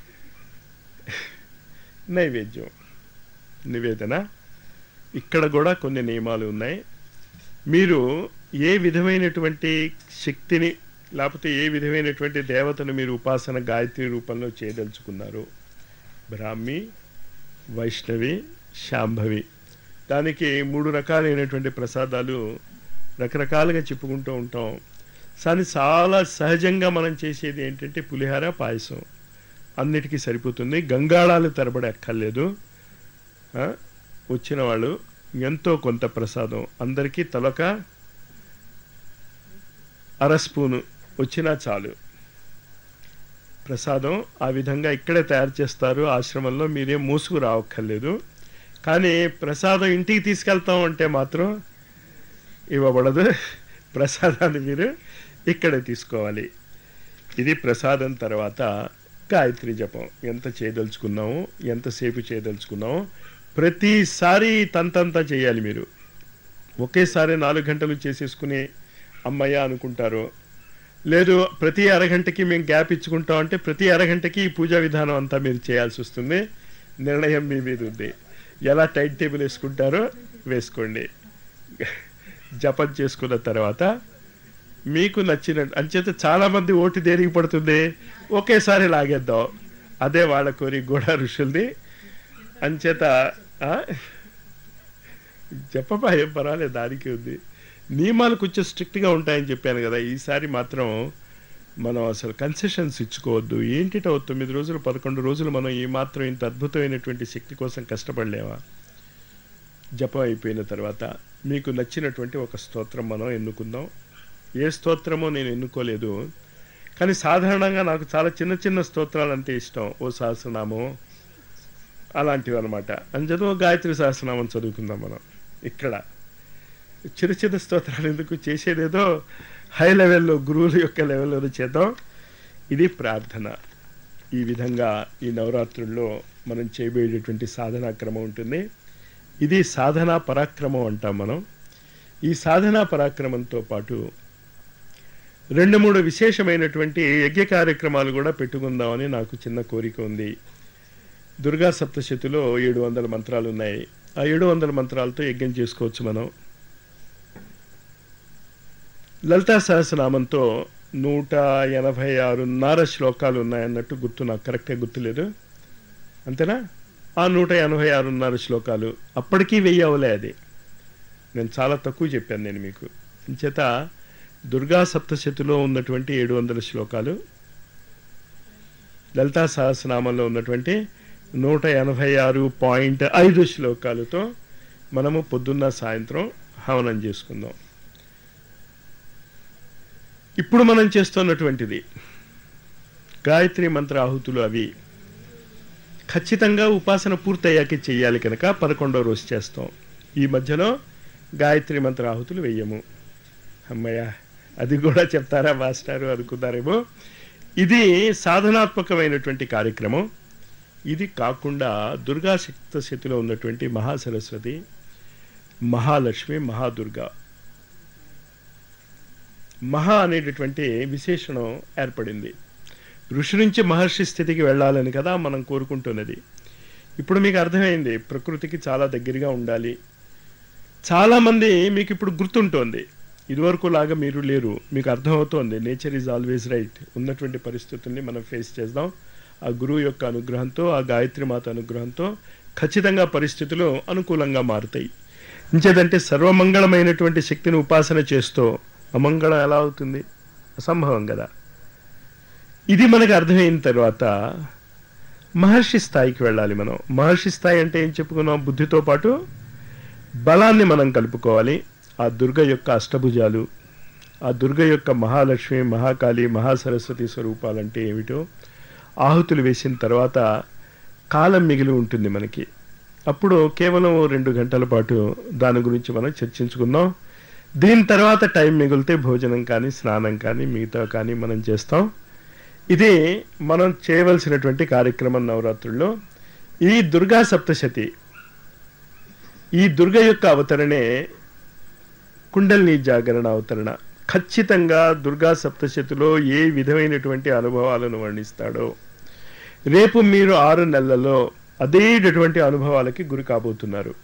నైవేద్యం, నివేదన. ఇక్కడ కూడా కొన్ని నియమాలు ఉన్నాయి. మీరు ఏ విధమైనటువంటి శక్తిని లేకపోతే ఏ విధమైనటువంటి దేవతను మీరు ఉపాసన గాయత్రి రూపంలో చేయదలుచుకున్నారు, బ్రాహ్మి, వైష్ణవి, శాంభవి, దానికి 3 రకాలైనటువంటి ప్రసాదాలు రకరకాలుగా చెప్పుకుంటూ ఉంటాం. కానీ చాలా సహజంగా మనం చేసేది ఏంటంటే పులిహార, పాయసం అన్నిటికీ సరిపోతుంది. గంగాళాలు తరబడి అక్కర్లేదు. వచ్చిన వాళ్ళు ఎంతో కొంత ప్రసాదం, అందరికీ తలొక అర స్పూను వచ్చినా చాలు ప్రసాదం. ఆ విధంగా ఇక్కడే తయారు చేస్తారు ఆశ్రమంలో, మీరేం మోసుకు రావక్కర్లేదు. కానీ ప్రసాదం ఇంటికి తీసుకెళ్తాం అంటే మాత్రం ఇవ్వబడదు. ప్రసాదాన్ని మీరు ఇక్కడే తీసుకోవాలి. ఇది ప్రసాదం. తర్వాత గాయత్రి జపం ఎంత చేయదలుచుకున్నాము, ఎంతసేపు చేయదలుచుకున్నాము, ప్రతిసారి తంతంతా చేయాలి. మీరు ఒకేసారి 4 గంటలు చేసేసుకుని అమ్మయ్య అనుకుంటారు. లేదు ప్రతి అరగంటకి మేము గ్యాప్ ఇచ్చుకుంటాం అంటే ప్రతి అరగంటకి ఈ పూజా విధానం అంతా మీరు చేయాల్సి వస్తుంది. నిర్ణయం మీ మీద ఉంది. ఎలా టైం టేబుల్ వేసుకుంటారో వేసుకోండి. జపం చేసుకున్న తర్వాత మీకు నచ్చినట్టు, అంచేత చాలామంది ఓటు దేనికి పడుతుంది, ఒకేసారి లాగేద్దాం, అదే వాళ్ళ కోరిక కూడా ఋషుల్ది. అంచేత జపమా ఏం పర్వాలేదు, దానికి ఉంది. నియమాలు కొంచెం స్ట్రిక్ట్గా ఉంటాయని చెప్పాను కదా. ఈసారి మాత్రం మనం అసలు కన్సెషన్స్ ఇచ్చుకోవద్దు. ఏంటిటో 9 రోజులు 11 రోజులు మనం ఈ మాత్రం ఇంత అద్భుతమైనటువంటి శక్తి కోసం కష్టపడలేమా? జపం అయిపోయిన తర్వాత మీకు నచ్చినటువంటి ఒక స్తోత్రం మనం ఎన్నుకుందాం. ఏ స్తోత్రమో నేను ఎన్నుకోలేదు, కానీ సాధారణంగా నాకు చాలా చిన్న చిన్న స్తోత్రాలు అంటే ఇష్టం. ఓ సహస్రనామం అలాంటివి అనమాట. అంజదో గాయత్రి సహస్రనామం చదువుకుందాం మనం. ఇక్కడ చిన్న చిన్న స్తోత్రాలు ఎందుకు, చేసేదేదో హై లెవెల్లో గురువుల యొక్క లెవెల్లో చేద్దాం. ఇది ప్రార్థన. ఈ విధంగా ఈ నవరాత్రుల్లో మనం చేయబోయేటటువంటి సాధనా క్రమం ఉంటుంది. ఇది సాధనా పరాక్రమం అంటాం మనం. ఈ సాధనా పరాక్రమంతో పాటు 2-3 విశేషమైనటువంటి యజ్ఞ కార్యక్రమాలు కూడా పెట్టుకుందామని నాకు చిన్న కోరిక ఉంది. దుర్గా సప్తశతిలో 700 మంత్రాలు ఉన్నాయి. ఆ 700 మంత్రాలతో యజ్ఞం చేసుకోవచ్చు మనం. లలితా సహస్రనామంతో 186 శ్లోకాలు ఉన్నాయన్నట్టు గుర్తు, నాకు కరెక్ట్గా గుర్తులేదు, అంతేనా? ఆ 186 శ్లోకాలు అప్పటికీ 1000 అవలే. అది నేను చాలా తక్కువ చెప్పాను నేను మీకు. చేత దుర్గా సప్తశతిలో ఉన్నటువంటి 700 శ్లోకాలు, లలితా సహస్రనామంలో ఉన్నటువంటి 186.5 శ్లోకాలతో మనము పొద్దున్న సాయంత్రం హవనం చేసుకుందాం. ఇప్పుడు మనం చేస్తున్నటువంటిది గాయత్రి మంత్ర ఆహుతులు. అవి ఖచ్చితంగా ఉపాసన పూర్తయ్యాకే చెయ్యాలి కనుక 11వ రోజు చేస్తాం. ఈ మధ్యలో గాయత్రి మంత్ర ఆహుతులు వెయ్యము. అమ్మయ్య, అది కూడా చెప్తారా మాస్టారు అనుకున్నారేమో. ఇది సాధనాత్మకమైనటువంటి కార్యక్రమం. ఇది కాకుండా దుర్గా సప్తశతిలో ఉన్నటువంటి మహాసరస్వతి, మహాలక్ష్మి, మహాదుర్గా, మహా అనేటటువంటి విశేషణం ఏర్పడింది. ఋషి నుంచి మహర్షి స్థితికి వెళ్ళాలని కదా మనం కోరుకుంటున్నది. ఇప్పుడు మీకు అర్థమైంది ప్రకృతికి చాలా దగ్గరగా ఉండాలి. చాలామంది మీకు ఇప్పుడు గుర్తుంటోంది, ఇదివరకు లాగా మీరు లేరు, మీకు అర్థమవుతోంది. Nature is always right. ఉన్నటువంటి పరిస్థితుల్ని మనం ఫేస్ చేద్దాం. ఆ గురువు యొక్క అనుగ్రహంతో, ఆ గాయత్రి మాత అనుగ్రహంతో ఖచ్చితంగా పరిస్థితులు అనుకూలంగా మారుతాయి. ఇంచేదంటే సర్వమంగళమైనటువంటి శక్తిని ఉపాసన చేస్తూ అమంగళం ఎలా అవుతుంది? అసంభవం కదా. ఇది మనకు అర్థమైన తర్వాత మహర్షి స్థాయికి వెళ్ళాలి మనం. మహర్షి స్థాయి అంటే ఏం చెప్పుకున్నాం? బుద్ధితో పాటు బలాన్ని మనం కలుపుకోవాలి. ఆ దుర్గ యొక్క అష్టభుజాలు, ఆ దుర్గ యొక్క మహాలక్ష్మి, మహాకాళి, మహాసరస్వతి స్వరూపాలంటే ఏమిటో ఆహుతులు వేసిన తర్వాత కాలం మిగిలి ఉంటుంది మనకి. అప్పుడు కేవలం 2 గంటల పాటు దాని గురించి మనం చర్చించుకుందాం. దీని తర్వాత టైం మిగిలితే భోజనం కానీ, స్నానం కానీ, మిగతా కానీ మనం చేస్తాం. ఇది మనం చేయవలసినటువంటి కార్యక్రమం నవరాత్రుల్లో. ఈ దుర్గా సప్తశతి, ఈ దుర్గ యొక్క అవతరణే కుండలిని జాగరణ అవతరణ. ఖచ్చితంగా దుర్గా సప్తశతిలో ఏ విధమైనటువంటి అనుభవాలను వర్ణిస్తాడో రేపు మీరు 6 నెలలలో అదేటటువంటి అనుభవాలకి గురి కాబోతున్నారు.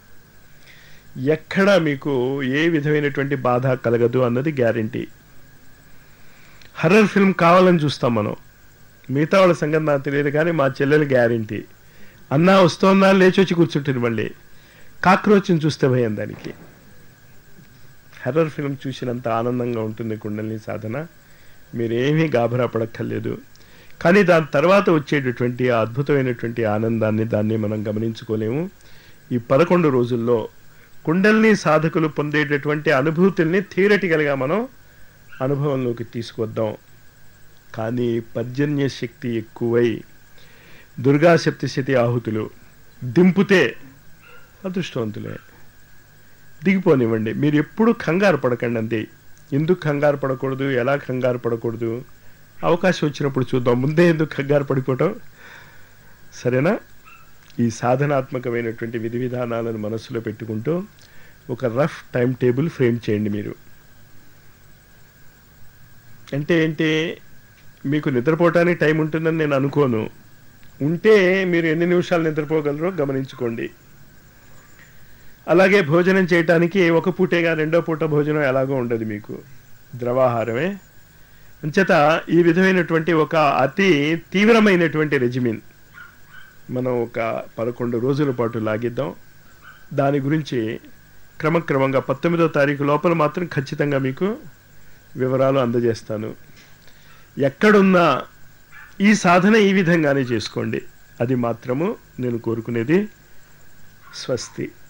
ఎక్కడా మీకు ఏ విధమైనటువంటి బాధ కలగదు అన్నది గ్యారంటీ. హర్రర్ ఫిల్మ్ కావాలని చూస్తాం మనం. మిగతా వాళ్ళ సంగతి నాకు తెలియదు, కానీ మా చెల్లెలు గ్యారంటీ. అన్నా వస్తోందా లేచి వచ్చి కూర్చుంటుంది. మళ్ళీ కాక్రోచ్ని చూస్తే భయం దానికి. హర్రర్ ఫిల్మ్ చూసినంత ఆనందంగా ఉంటుంది కుండలిని సాధన. మీరేమీ గాభరా పడక్కర్లేదు. కానీ దాని తర్వాత వచ్చేటటువంటి ఆ అద్భుతమైనటువంటి ఆనందాన్ని, దాన్ని మనం గమనించుకోలేము. ఈ 11 రోజుల్లో కుండలిని సాధకులు పొందేటటువంటి అనుభూతుల్ని థియరటికల్గా మనం అనుభవంలోకి తీసుకొద్దాం. కానీ పర్జన్య శక్తి ఎక్కువై దుర్గా సప్తశతి ఆహుతులు దింపుతే అదృష్టవంతులే. దిగిపోనివ్వండి. మీరు ఎప్పుడు కంగారు పడకండి అంతే. ఎందుకు కంగారు పడకూడదు, ఎలా కంగారు పడకూడదు, అవకాశం వచ్చినప్పుడు చూద్దాం. ముందే ఎందుకు కంగారు పడిపోవటం? సరేనా? ఈ సాధనాత్మకమైనటువంటి విధి విధానాలను మనసులో పెట్టుకుంటూ ఒక రఫ్ టైం టేబుల్ ఫ్రేమ్ చేయండి. మీరు అంటే ఏంటి, మీకు నిద్రపోవటానికి టైం ఉంటుందని నేను అనుకోను. ఉంటే మీరు ఎన్ని నిమిషాలు నిద్రపోగలరో గమనించుకోండి. అలాగే భోజనం చేయటానికి ఒక పూటేగా, 2వ పూట భోజనం ఎలాగో ఉండదు మీకు, ద్రవాహారమే. అంచేత ఈ విధమైనటువంటి ఒక అతి తీవ్రమైనటువంటి రెజిమిన్ మనం ఒక 11 రోజుల పాటు లాగిద్దాం. దాని గురించి క్రమక్రమంగా 19వ తారీఖు లోపల మాత్రం ఖచ్చితంగా మీకు వివరాలు అందజేస్తాను. ఎక్కడున్నా ఈ సాధన ఈ విధంగానే చేసుకోండి. అది మాత్రము నేను కోరుకునేది. స్వస్తి.